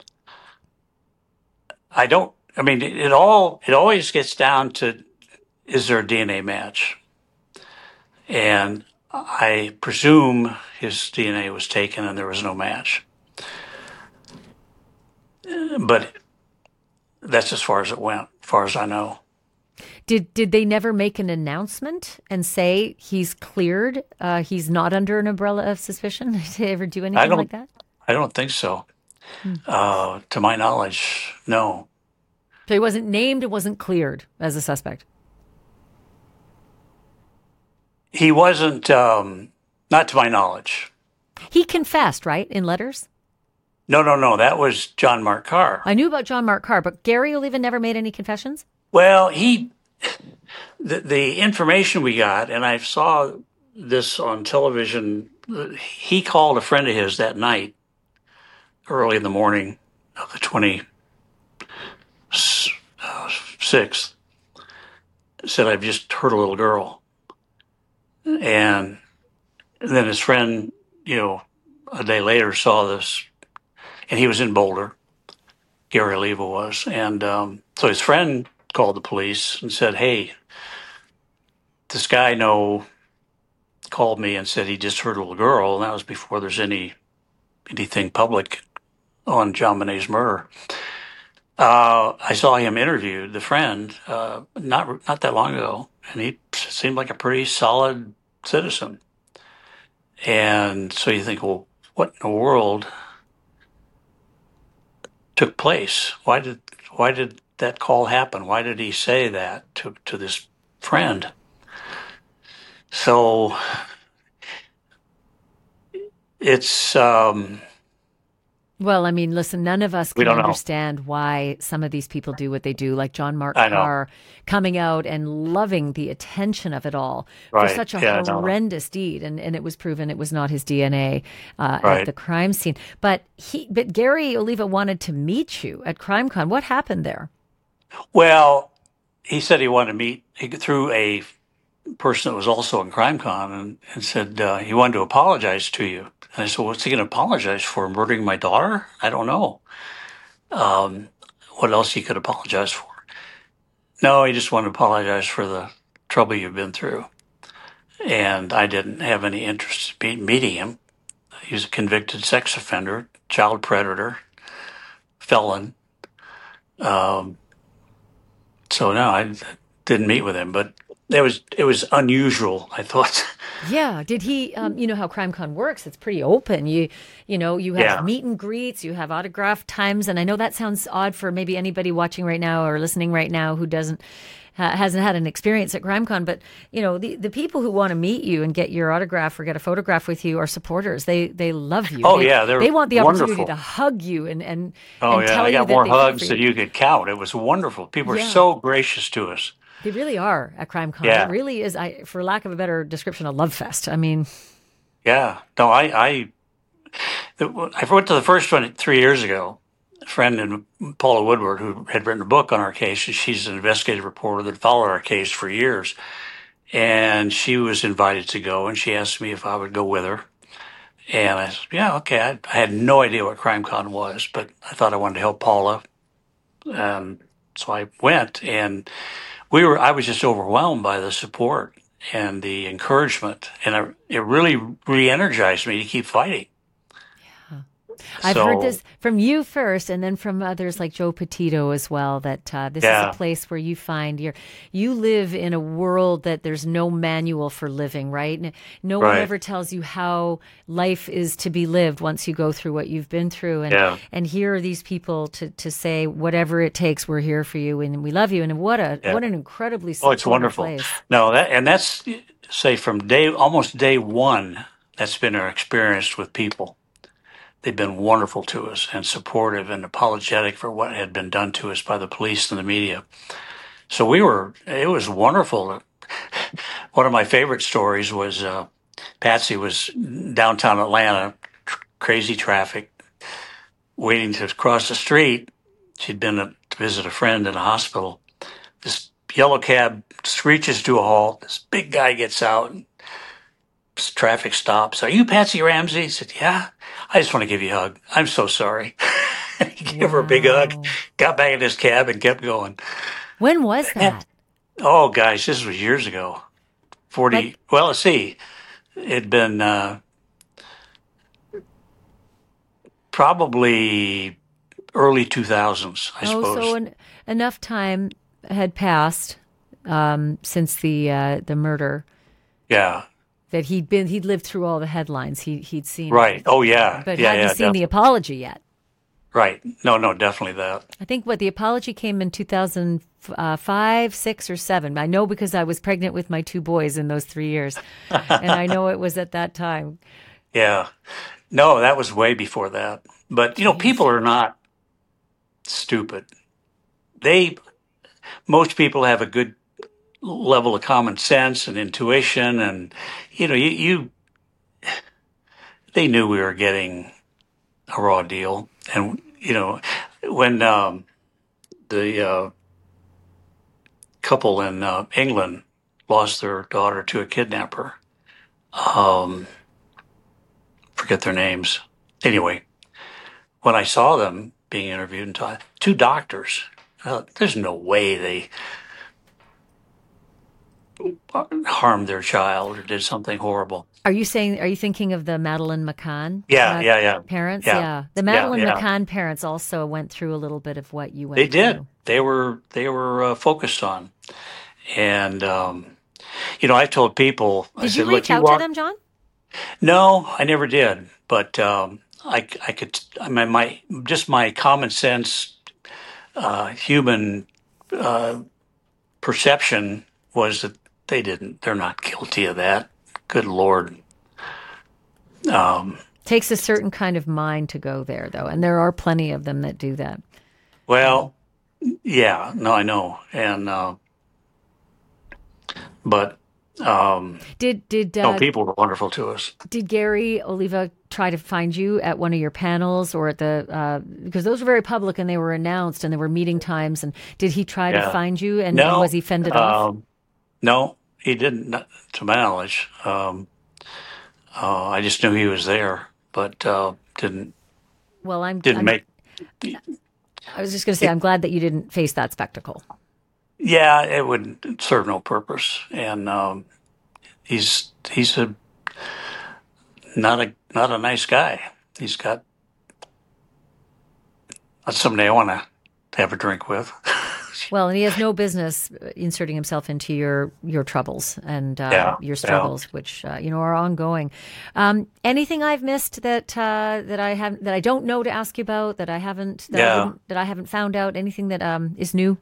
Speaker 7: I don't. I mean, it, it all it always gets down to is there a D N A match, and I presume his D N A was taken and there was no match. But that's as far as it went, as far as I know.
Speaker 6: Did did they never make an announcement and say he's cleared? Uh, he's not under an umbrella of suspicion. Did they ever do anything
Speaker 7: don't-
Speaker 6: like that?
Speaker 7: I don't think so. Uh, to my knowledge, no.
Speaker 6: So he wasn't named. It wasn't cleared as a suspect.
Speaker 7: He wasn't, um, not to my knowledge.
Speaker 6: He confessed, right, in letters.
Speaker 7: No, no, no. That was John Mark Carr.
Speaker 6: I knew about John Mark Carr, but Gary Oliva never made any confessions.
Speaker 7: Well, he, the, the information we got, and I saw this on television, he called a friend of his that night, early in the morning of the twenty-sixth, said, I've just heard a little girl. And then his friend, you know, a day later saw this, and he was in Boulder, Gary Oliva was. And um, so his friend called the police and said, hey, this guy I know called me and said he just heard a little girl, and that was before there's any anything public on John Bonet's murder. Uh, I saw him interviewed, the friend, uh, not not that long ago, and he seemed like a pretty solid citizen. And so you think, well, what in the world took place? Why did why did that call happen? Why did he say that to to this friend? So it's um,
Speaker 6: Well, I mean, listen, none of us
Speaker 7: We
Speaker 6: can
Speaker 7: don't know.
Speaker 6: understand why some of these people do what they do, like John Mark
Speaker 7: I know.
Speaker 6: Carr coming out and loving the attention of it all
Speaker 7: Right.
Speaker 6: for such a
Speaker 7: Yeah, I know.
Speaker 6: horrendous deed. And, and it was proven it was not his D N A uh, at
Speaker 7: Right.
Speaker 6: the crime scene. But he, but Gary Oliva wanted to meet you at CrimeCon. What happened there?
Speaker 7: well, he said he wanted to meet he, through a person that was also in CrimeCon, and, and said uh, he wanted to apologize to you. And I said, what's he going to apologize for? Murdering my daughter? I don't know. Um, what else he could apologize for? No, he just wanted to apologize for the trouble you've been through. And I didn't have any interest in be- meeting him. He was a convicted sex offender, child predator, felon. Um, so no, I didn't meet with him, but it was it was unusual, I thought.
Speaker 6: Yeah. Did he, um, you know how CrimeCon works? It's pretty open. You, you know, you have
Speaker 7: Yeah.
Speaker 6: meet and greets, you have autograph times. And I know that sounds odd for maybe anybody watching right now or listening right now who doesn't, ha- hasn't had an experience at CrimeCon. But, you know, the, the people who want to meet you and get your autograph or get a photograph with you are supporters. They, they love you.
Speaker 7: Oh,
Speaker 6: They-
Speaker 7: yeah, they're
Speaker 6: They want the opportunity
Speaker 7: wonderful.
Speaker 6: to hug you and, and,
Speaker 7: Oh
Speaker 6: and
Speaker 7: yeah,
Speaker 6: tell
Speaker 7: I
Speaker 6: you
Speaker 7: got
Speaker 6: that
Speaker 7: more
Speaker 6: they feel for
Speaker 7: hugs than you could count. It was wonderful. People
Speaker 6: Yeah.
Speaker 7: were so gracious to us.
Speaker 6: They really are at CrimeCon.
Speaker 7: Yeah.
Speaker 6: It really is, I, for lack of a better description, a love fest. I mean,
Speaker 7: Yeah. No, I, I I went to the first one three years ago. A friend and Paula Woodward, who had written a book on our case, she's an investigative reporter that followed our case for years. And she was invited to go, and she asked me if I would go with her. And I said, yeah, okay. I, I had no idea what CrimeCon was, but I thought I wanted to help Paula. Um, so I went, and we were, I was just overwhelmed by the support and the encouragement. And I, it really re-energized me to keep fighting.
Speaker 6: I've
Speaker 7: So-
Speaker 6: heard this from you first, and then from others like Joe Petito as well, that uh, this
Speaker 7: Yeah.
Speaker 6: is a place where you find your, you live in a world that there's no manual for living, right? N- No one
Speaker 7: Right.
Speaker 6: ever tells you how life is to be lived once you go through what you've been through. And,
Speaker 7: Yeah.
Speaker 6: and here are these people to, to say, whatever it takes, we're here for you, and we love you. And what a
Speaker 7: Yeah.
Speaker 6: what an incredibly
Speaker 7: Oh, it's
Speaker 6: supportive
Speaker 7: wonderful.
Speaker 6: place.
Speaker 7: No, that and that's say from day almost day one. That's been our experience with people. They've been wonderful to us and supportive and apologetic for what had been done to us by the police and the media. So we were. It was wonderful. One of my favorite stories was uh, Patsy was downtown Atlanta, tr- crazy traffic, waiting to cross the street. She'd been to visit a friend in a hospital. This yellow cab screeches to a halt. This big guy gets out. And traffic stops. Are you Patsy Ramsey? He said, yeah. I just want to give you a hug. I'm so sorry. He gave her a big hug,
Speaker 6: Wow.
Speaker 7: got back in his cab, and kept going.
Speaker 6: When was that?
Speaker 7: Oh, gosh, this was years ago. forty.
Speaker 6: Like-
Speaker 7: well, let's see. It'd been uh, probably early two thousands, I
Speaker 6: oh,
Speaker 7: suppose.
Speaker 6: so en- enough time had passed um, since the uh, the murder
Speaker 7: yeah,
Speaker 6: that he'd been he'd lived through all the headlines. He he'd seen it.
Speaker 7: right. Oh, yeah.
Speaker 6: But
Speaker 7: yeah,
Speaker 6: hadn't
Speaker 7: yeah,
Speaker 6: seen the
Speaker 7: def-
Speaker 6: apology yet.
Speaker 7: Right. No, no, definitely that.
Speaker 6: I think what the apology came in two thousand five, six, or seven. I know because I was pregnant with my two boys in those three years, and I know it was at that time.
Speaker 7: Yeah. No, that was way before that. But, you know, people are not stupid. They, most people have a good level of common sense and intuition. And, you know, you, you they knew we were getting a raw deal. And, you know, when um, the uh, couple in uh, England lost their daughter to a kidnapper, um, forget their names. Anyway, when I saw them being interviewed and taught, two doctors, uh, there's no way they harmed their child or did something horrible.
Speaker 6: Are you saying? Are you thinking of the Madeleine McCann?
Speaker 7: Yeah,
Speaker 6: uh,
Speaker 7: yeah, yeah.
Speaker 6: Parents,
Speaker 7: Yeah.
Speaker 6: yeah. The
Speaker 7: Yeah,
Speaker 6: Madeleine
Speaker 7: yeah.
Speaker 6: McCann parents also went through a little bit of what you went
Speaker 7: They did.
Speaker 6: through.
Speaker 7: They were they were uh, focused on, and um, you know, I told people. I
Speaker 6: Did
Speaker 7: said,
Speaker 6: you
Speaker 7: "Look,
Speaker 6: reach out
Speaker 7: walk-"
Speaker 6: to them, John?
Speaker 7: No, I never did. But um, I, I could, I mean, my just my common sense, uh, human uh, perception was that they didn't. They're not guilty of that. Good Lord. Um,
Speaker 6: Takes a certain kind of mind to go there, though, and there are plenty of them that do that.
Speaker 7: well, yeah. No, I know, and uh, but um,
Speaker 6: Did did
Speaker 7: no,
Speaker 6: uh,
Speaker 7: people were wonderful to us.
Speaker 6: did Gary Oliva try to find you at one of your panels or at the uh, because those were very public and they were announced and there were meeting times, and did he try to
Speaker 7: Yeah.
Speaker 6: find you and,
Speaker 7: No,
Speaker 6: and was he fended off?
Speaker 7: Um, no, he didn't, not to my knowledge. Um, uh, I just knew he was there, but uh, didn't
Speaker 6: Well, I'm
Speaker 7: didn't
Speaker 6: I'm-
Speaker 7: make.
Speaker 6: I was just going to say I'm glad that you didn't face that spectacle.
Speaker 7: Yeah, it would serve no purpose, and um, he's he's a not a not a nice guy. He's got that's somebody I want to have a drink with.
Speaker 6: Well, and he has no business inserting himself into your your troubles and uh,
Speaker 7: Yeah,
Speaker 6: your
Speaker 7: yeah.
Speaker 6: struggles, which uh, you know are ongoing. Um, anything I've missed that uh, that I have that I don't know to ask you about that I haven't that, I,
Speaker 7: Yeah.
Speaker 6: wouldn't- that I haven't found out? Anything that um, is new?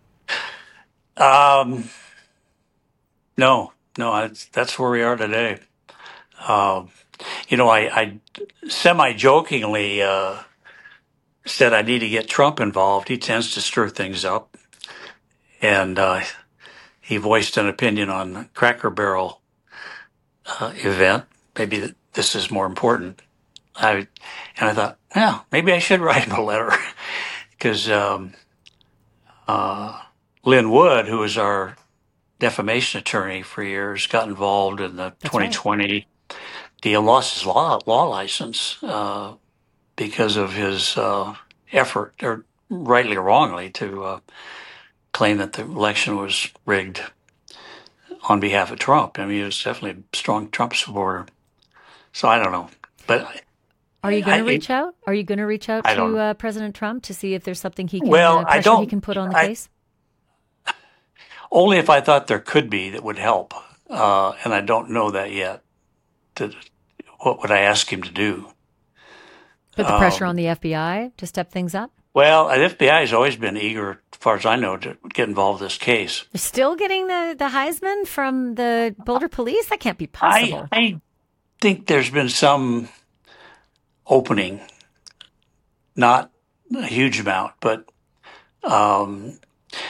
Speaker 7: Um, no, no, I, that's where we are today. Um, you know, I, I semi-jokingly uh, said I need to get Trump involved. He tends to stir things up. And uh, he voiced an opinion on the Cracker Barrel uh, event. Maybe th- this is more important. I and I thought, yeah, maybe I should write him a letter because um, uh, Lynn Wood, who was our defamation attorney for years, got involved in the
Speaker 6: That's
Speaker 7: twenty twenty right. deal, lost his law law license uh, because of his uh, effort, or rightly or wrongly, to uh, claim that the election was rigged on behalf of Trump. I mean, he was definitely a strong Trump supporter. So I don't know, but
Speaker 6: are you going to
Speaker 7: I,
Speaker 6: reach out? Are you going to reach out to uh, President Trump to see if there's something he can
Speaker 7: well,
Speaker 6: uh, pressure
Speaker 7: I don't,
Speaker 6: he can put on the
Speaker 7: I,
Speaker 6: case?
Speaker 7: Only if I thought there could be that would help, uh, and I don't know that yet. To, what would I ask him to do?
Speaker 6: Put the pressure
Speaker 7: um,
Speaker 6: on the F B I to step things up?
Speaker 7: Well, the F B I has always been eager, as far as I know, to get involved in this case.
Speaker 6: You're still getting the, the Heisman from the Boulder police? That can't be possible.
Speaker 7: I, I think there's been some opening, not a huge amount, but um,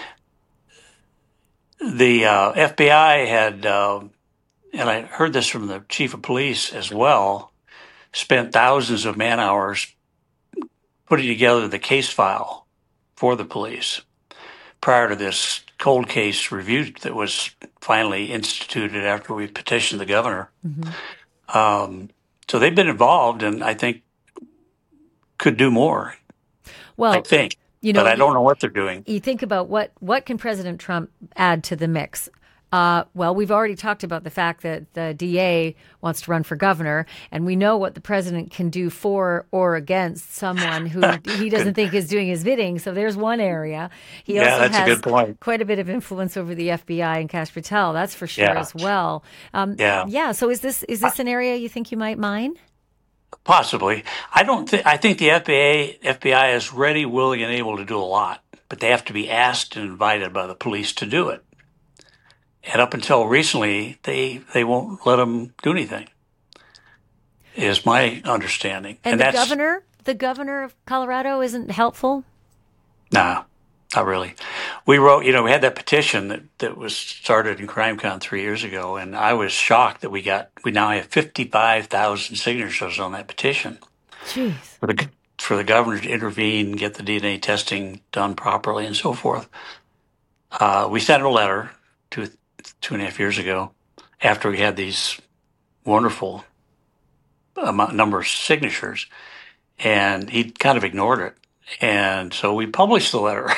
Speaker 7: the uh, F B I had, uh, and I heard this from the chief of police as well, spent thousands of man hours putting together the case file for the police prior to this cold case review that was finally instituted after we petitioned the governor. Mm-hmm. Um, so they've been involved, and I think could do more.
Speaker 6: Well,
Speaker 7: I think,
Speaker 6: you know,
Speaker 7: but I don't know what they're doing.
Speaker 6: You think about what what can President Trump add to the mix? Uh, well, we've already talked about the fact that the D A wants to run for governor, and we know what the president can do for or against someone who he doesn't think is doing his bidding. So there's one area. He
Speaker 7: yeah,
Speaker 6: also
Speaker 7: that's
Speaker 6: has
Speaker 7: a good point.
Speaker 6: Quite a bit of influence over the F B I and Kash Patel, that's for sure
Speaker 7: yeah.
Speaker 6: as well. Um,
Speaker 7: yeah.
Speaker 6: Yeah. So is this is this an area you think you might mine?
Speaker 7: Possibly. I don't think. I think the F B I F B I is ready, willing, and able to do a lot, but they have to be asked and invited by the police to do it. And up until recently, they they won't let them do anything, is my understanding.
Speaker 6: And,
Speaker 7: and
Speaker 6: the
Speaker 7: that's,
Speaker 6: governor, the governor of Colorado, isn't helpful?
Speaker 7: Nah, not really. We wrote, you know, we had that petition that, that was started in CrimeCon three years ago, and I was shocked that we got, we now have fifty-five thousand signatures on that petition.
Speaker 6: Jeez.
Speaker 7: For the, for the governor to intervene, get the D N A testing done properly, and so forth. Uh, we sent a letter to two and a half years ago after we had these wonderful amount, number of signatures, and he kind of ignored it. And so we published the letter.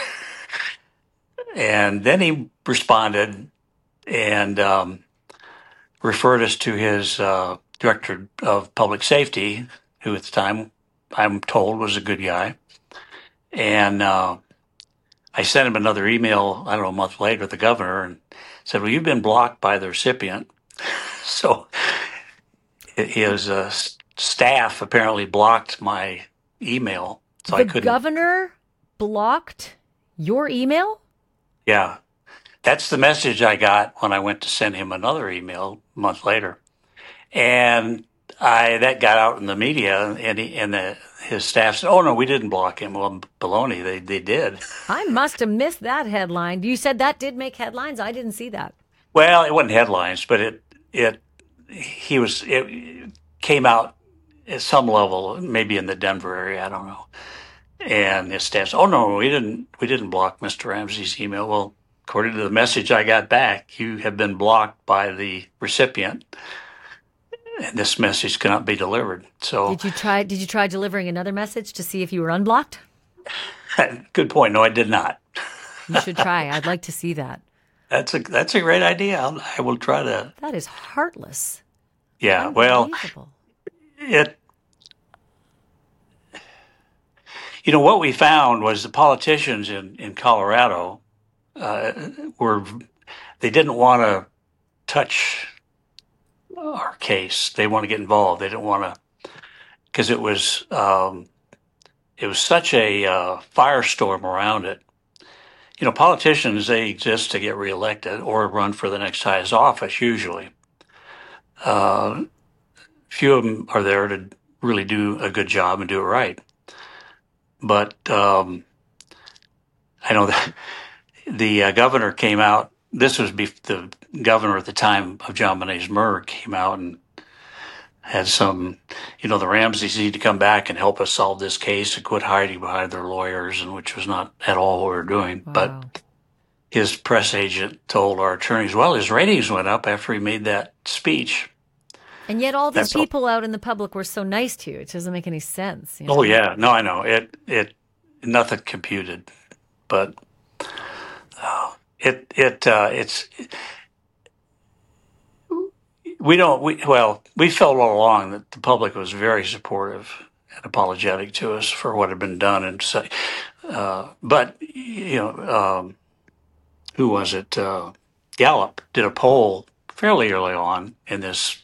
Speaker 7: And then he responded and um, referred us to his uh, director of public safety, who at the time I'm told was a good guy. And uh, I sent him another email, I don't know, a month later, the governor, and said, well, you've been blocked by the recipient. So his uh, staff apparently blocked my email. So
Speaker 6: the
Speaker 7: I couldn't.
Speaker 6: Governor blocked your email?
Speaker 7: Yeah. That's the message I got when I went to send him another email a month later. And I that got out in the media, and he, and the, his staff said, oh, no, we didn't block him. Well, baloney, they, they did.
Speaker 6: I must have missed that headline. You said that did make headlines. I didn't see that.
Speaker 7: Well, it wasn't headlines, but it it he was it came out at some level, maybe in the Denver area, I don't know. And his staff said, oh, no, we didn't we didn't block Mister Ramsey's email. Well, according to the message I got back, you have been blocked by the recipient, and this message cannot be delivered. So
Speaker 6: did you try? Did you try delivering another message to see if you were unblocked?
Speaker 7: Good point. No, I did not.
Speaker 6: You should try. I'd like to see that.
Speaker 7: That's a that's a great idea. I'll, I will try to.
Speaker 6: That is heartless.
Speaker 7: Yeah. Well, it. You know what we found was the politicians in in Colorado uh, were they didn't want to touch our case. They want to get involved. They didn't want to because it was um, it was such a uh, firestorm around it. You know, politicians, they exist to get reelected or run for the next highest office, usually. Uh, few of them are there to really do a good job and do it right. But um, I know that the uh, governor came out, this was bef- the governor at the time of JonBenét's murder came out and had some you know, the Ramseys need to come back and help us solve this case and quit hiding behind their lawyers, and which was not at all what we were doing.
Speaker 6: Wow.
Speaker 7: But his press agent told our attorneys, well, his ratings went up after he made that speech.
Speaker 6: And yet all these
Speaker 7: That's
Speaker 6: people all. out in the public were so nice to you. It doesn't make any sense. You know?
Speaker 7: Oh, yeah. No, I know. It, it, nothing computed. But uh, it, it, uh, it's, we don't, we, well, we felt all along that the public was very supportive and apologetic to us for what had been done. And so, uh, but, you know, um, who was it? Uh, Gallup did a poll fairly early on in this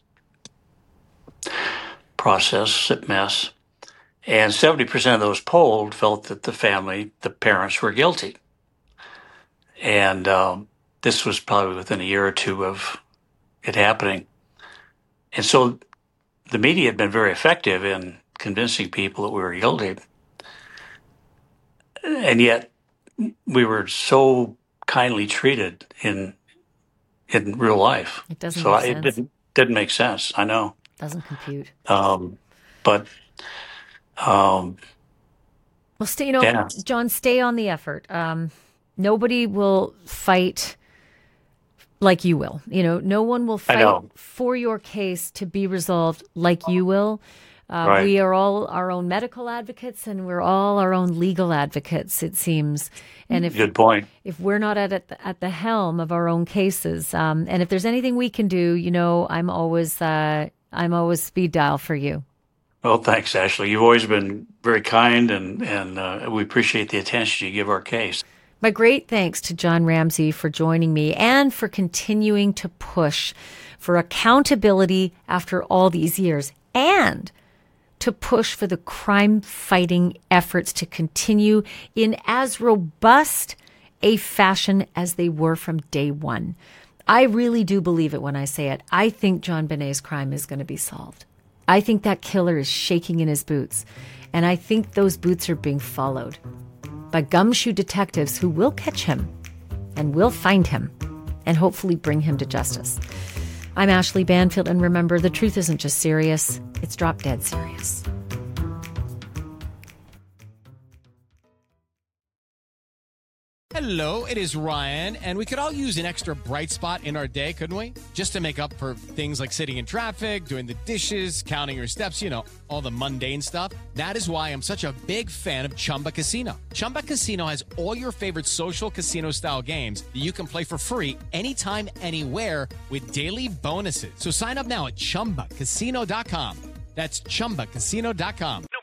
Speaker 7: process, mess, and seventy percent of those polled felt that the family, the parents, were guilty. And um, this was probably within a year or two of it happening. And so the media had been very effective in convincing people that we were guilty. And yet we were so kindly treated in in real life.
Speaker 6: It doesn't
Speaker 7: so
Speaker 6: make
Speaker 7: I,
Speaker 6: sense.
Speaker 7: it didn't, didn't make sense. I know.
Speaker 6: Doesn't compute.
Speaker 7: Um, but, um,
Speaker 6: well, stay, you know,
Speaker 7: yeah.
Speaker 6: John, stay on the effort. Um, nobody will fight like you will. You know, no one will fight for your case to be resolved like you will. Uh,
Speaker 7: right.
Speaker 6: We are all our own medical advocates, and we're all our own legal advocates, it seems. And if
Speaker 7: good point.
Speaker 6: If we're not at at the, at the helm of our own cases, um, and if there's anything we can do, you know, I'm always uh, I'm always speed dial for you.
Speaker 7: Well, thanks, Ashley. You've always been very kind, and and uh, we appreciate the attention you give our case.
Speaker 6: My great thanks to John Ramsey for joining me and for continuing to push for accountability after all these years, and to push for the crime-fighting efforts to continue in as robust a fashion as they were from day one. I really do believe it when I say it. I think John Bonet's crime is going to be solved. I think that killer is shaking in his boots, and I think those boots are being followed by gumshoe detectives who will catch him and will find him and hopefully bring him to justice. I'm Ashley Banfield, and remember, the truth isn't just serious, it's drop dead serious.
Speaker 8: Hello, it is Ryan, and we could all use an extra bright spot in our day, couldn't we? Just to make up for things like sitting in traffic, doing the dishes, counting your steps, you know, all the mundane stuff. That is why I'm such a big fan of Chumba Casino. Chumba Casino has all your favorite social casino-style games that you can play for free anytime, anywhere with daily bonuses. So sign up now at chumba casino dot com. That's chumba casino dot com.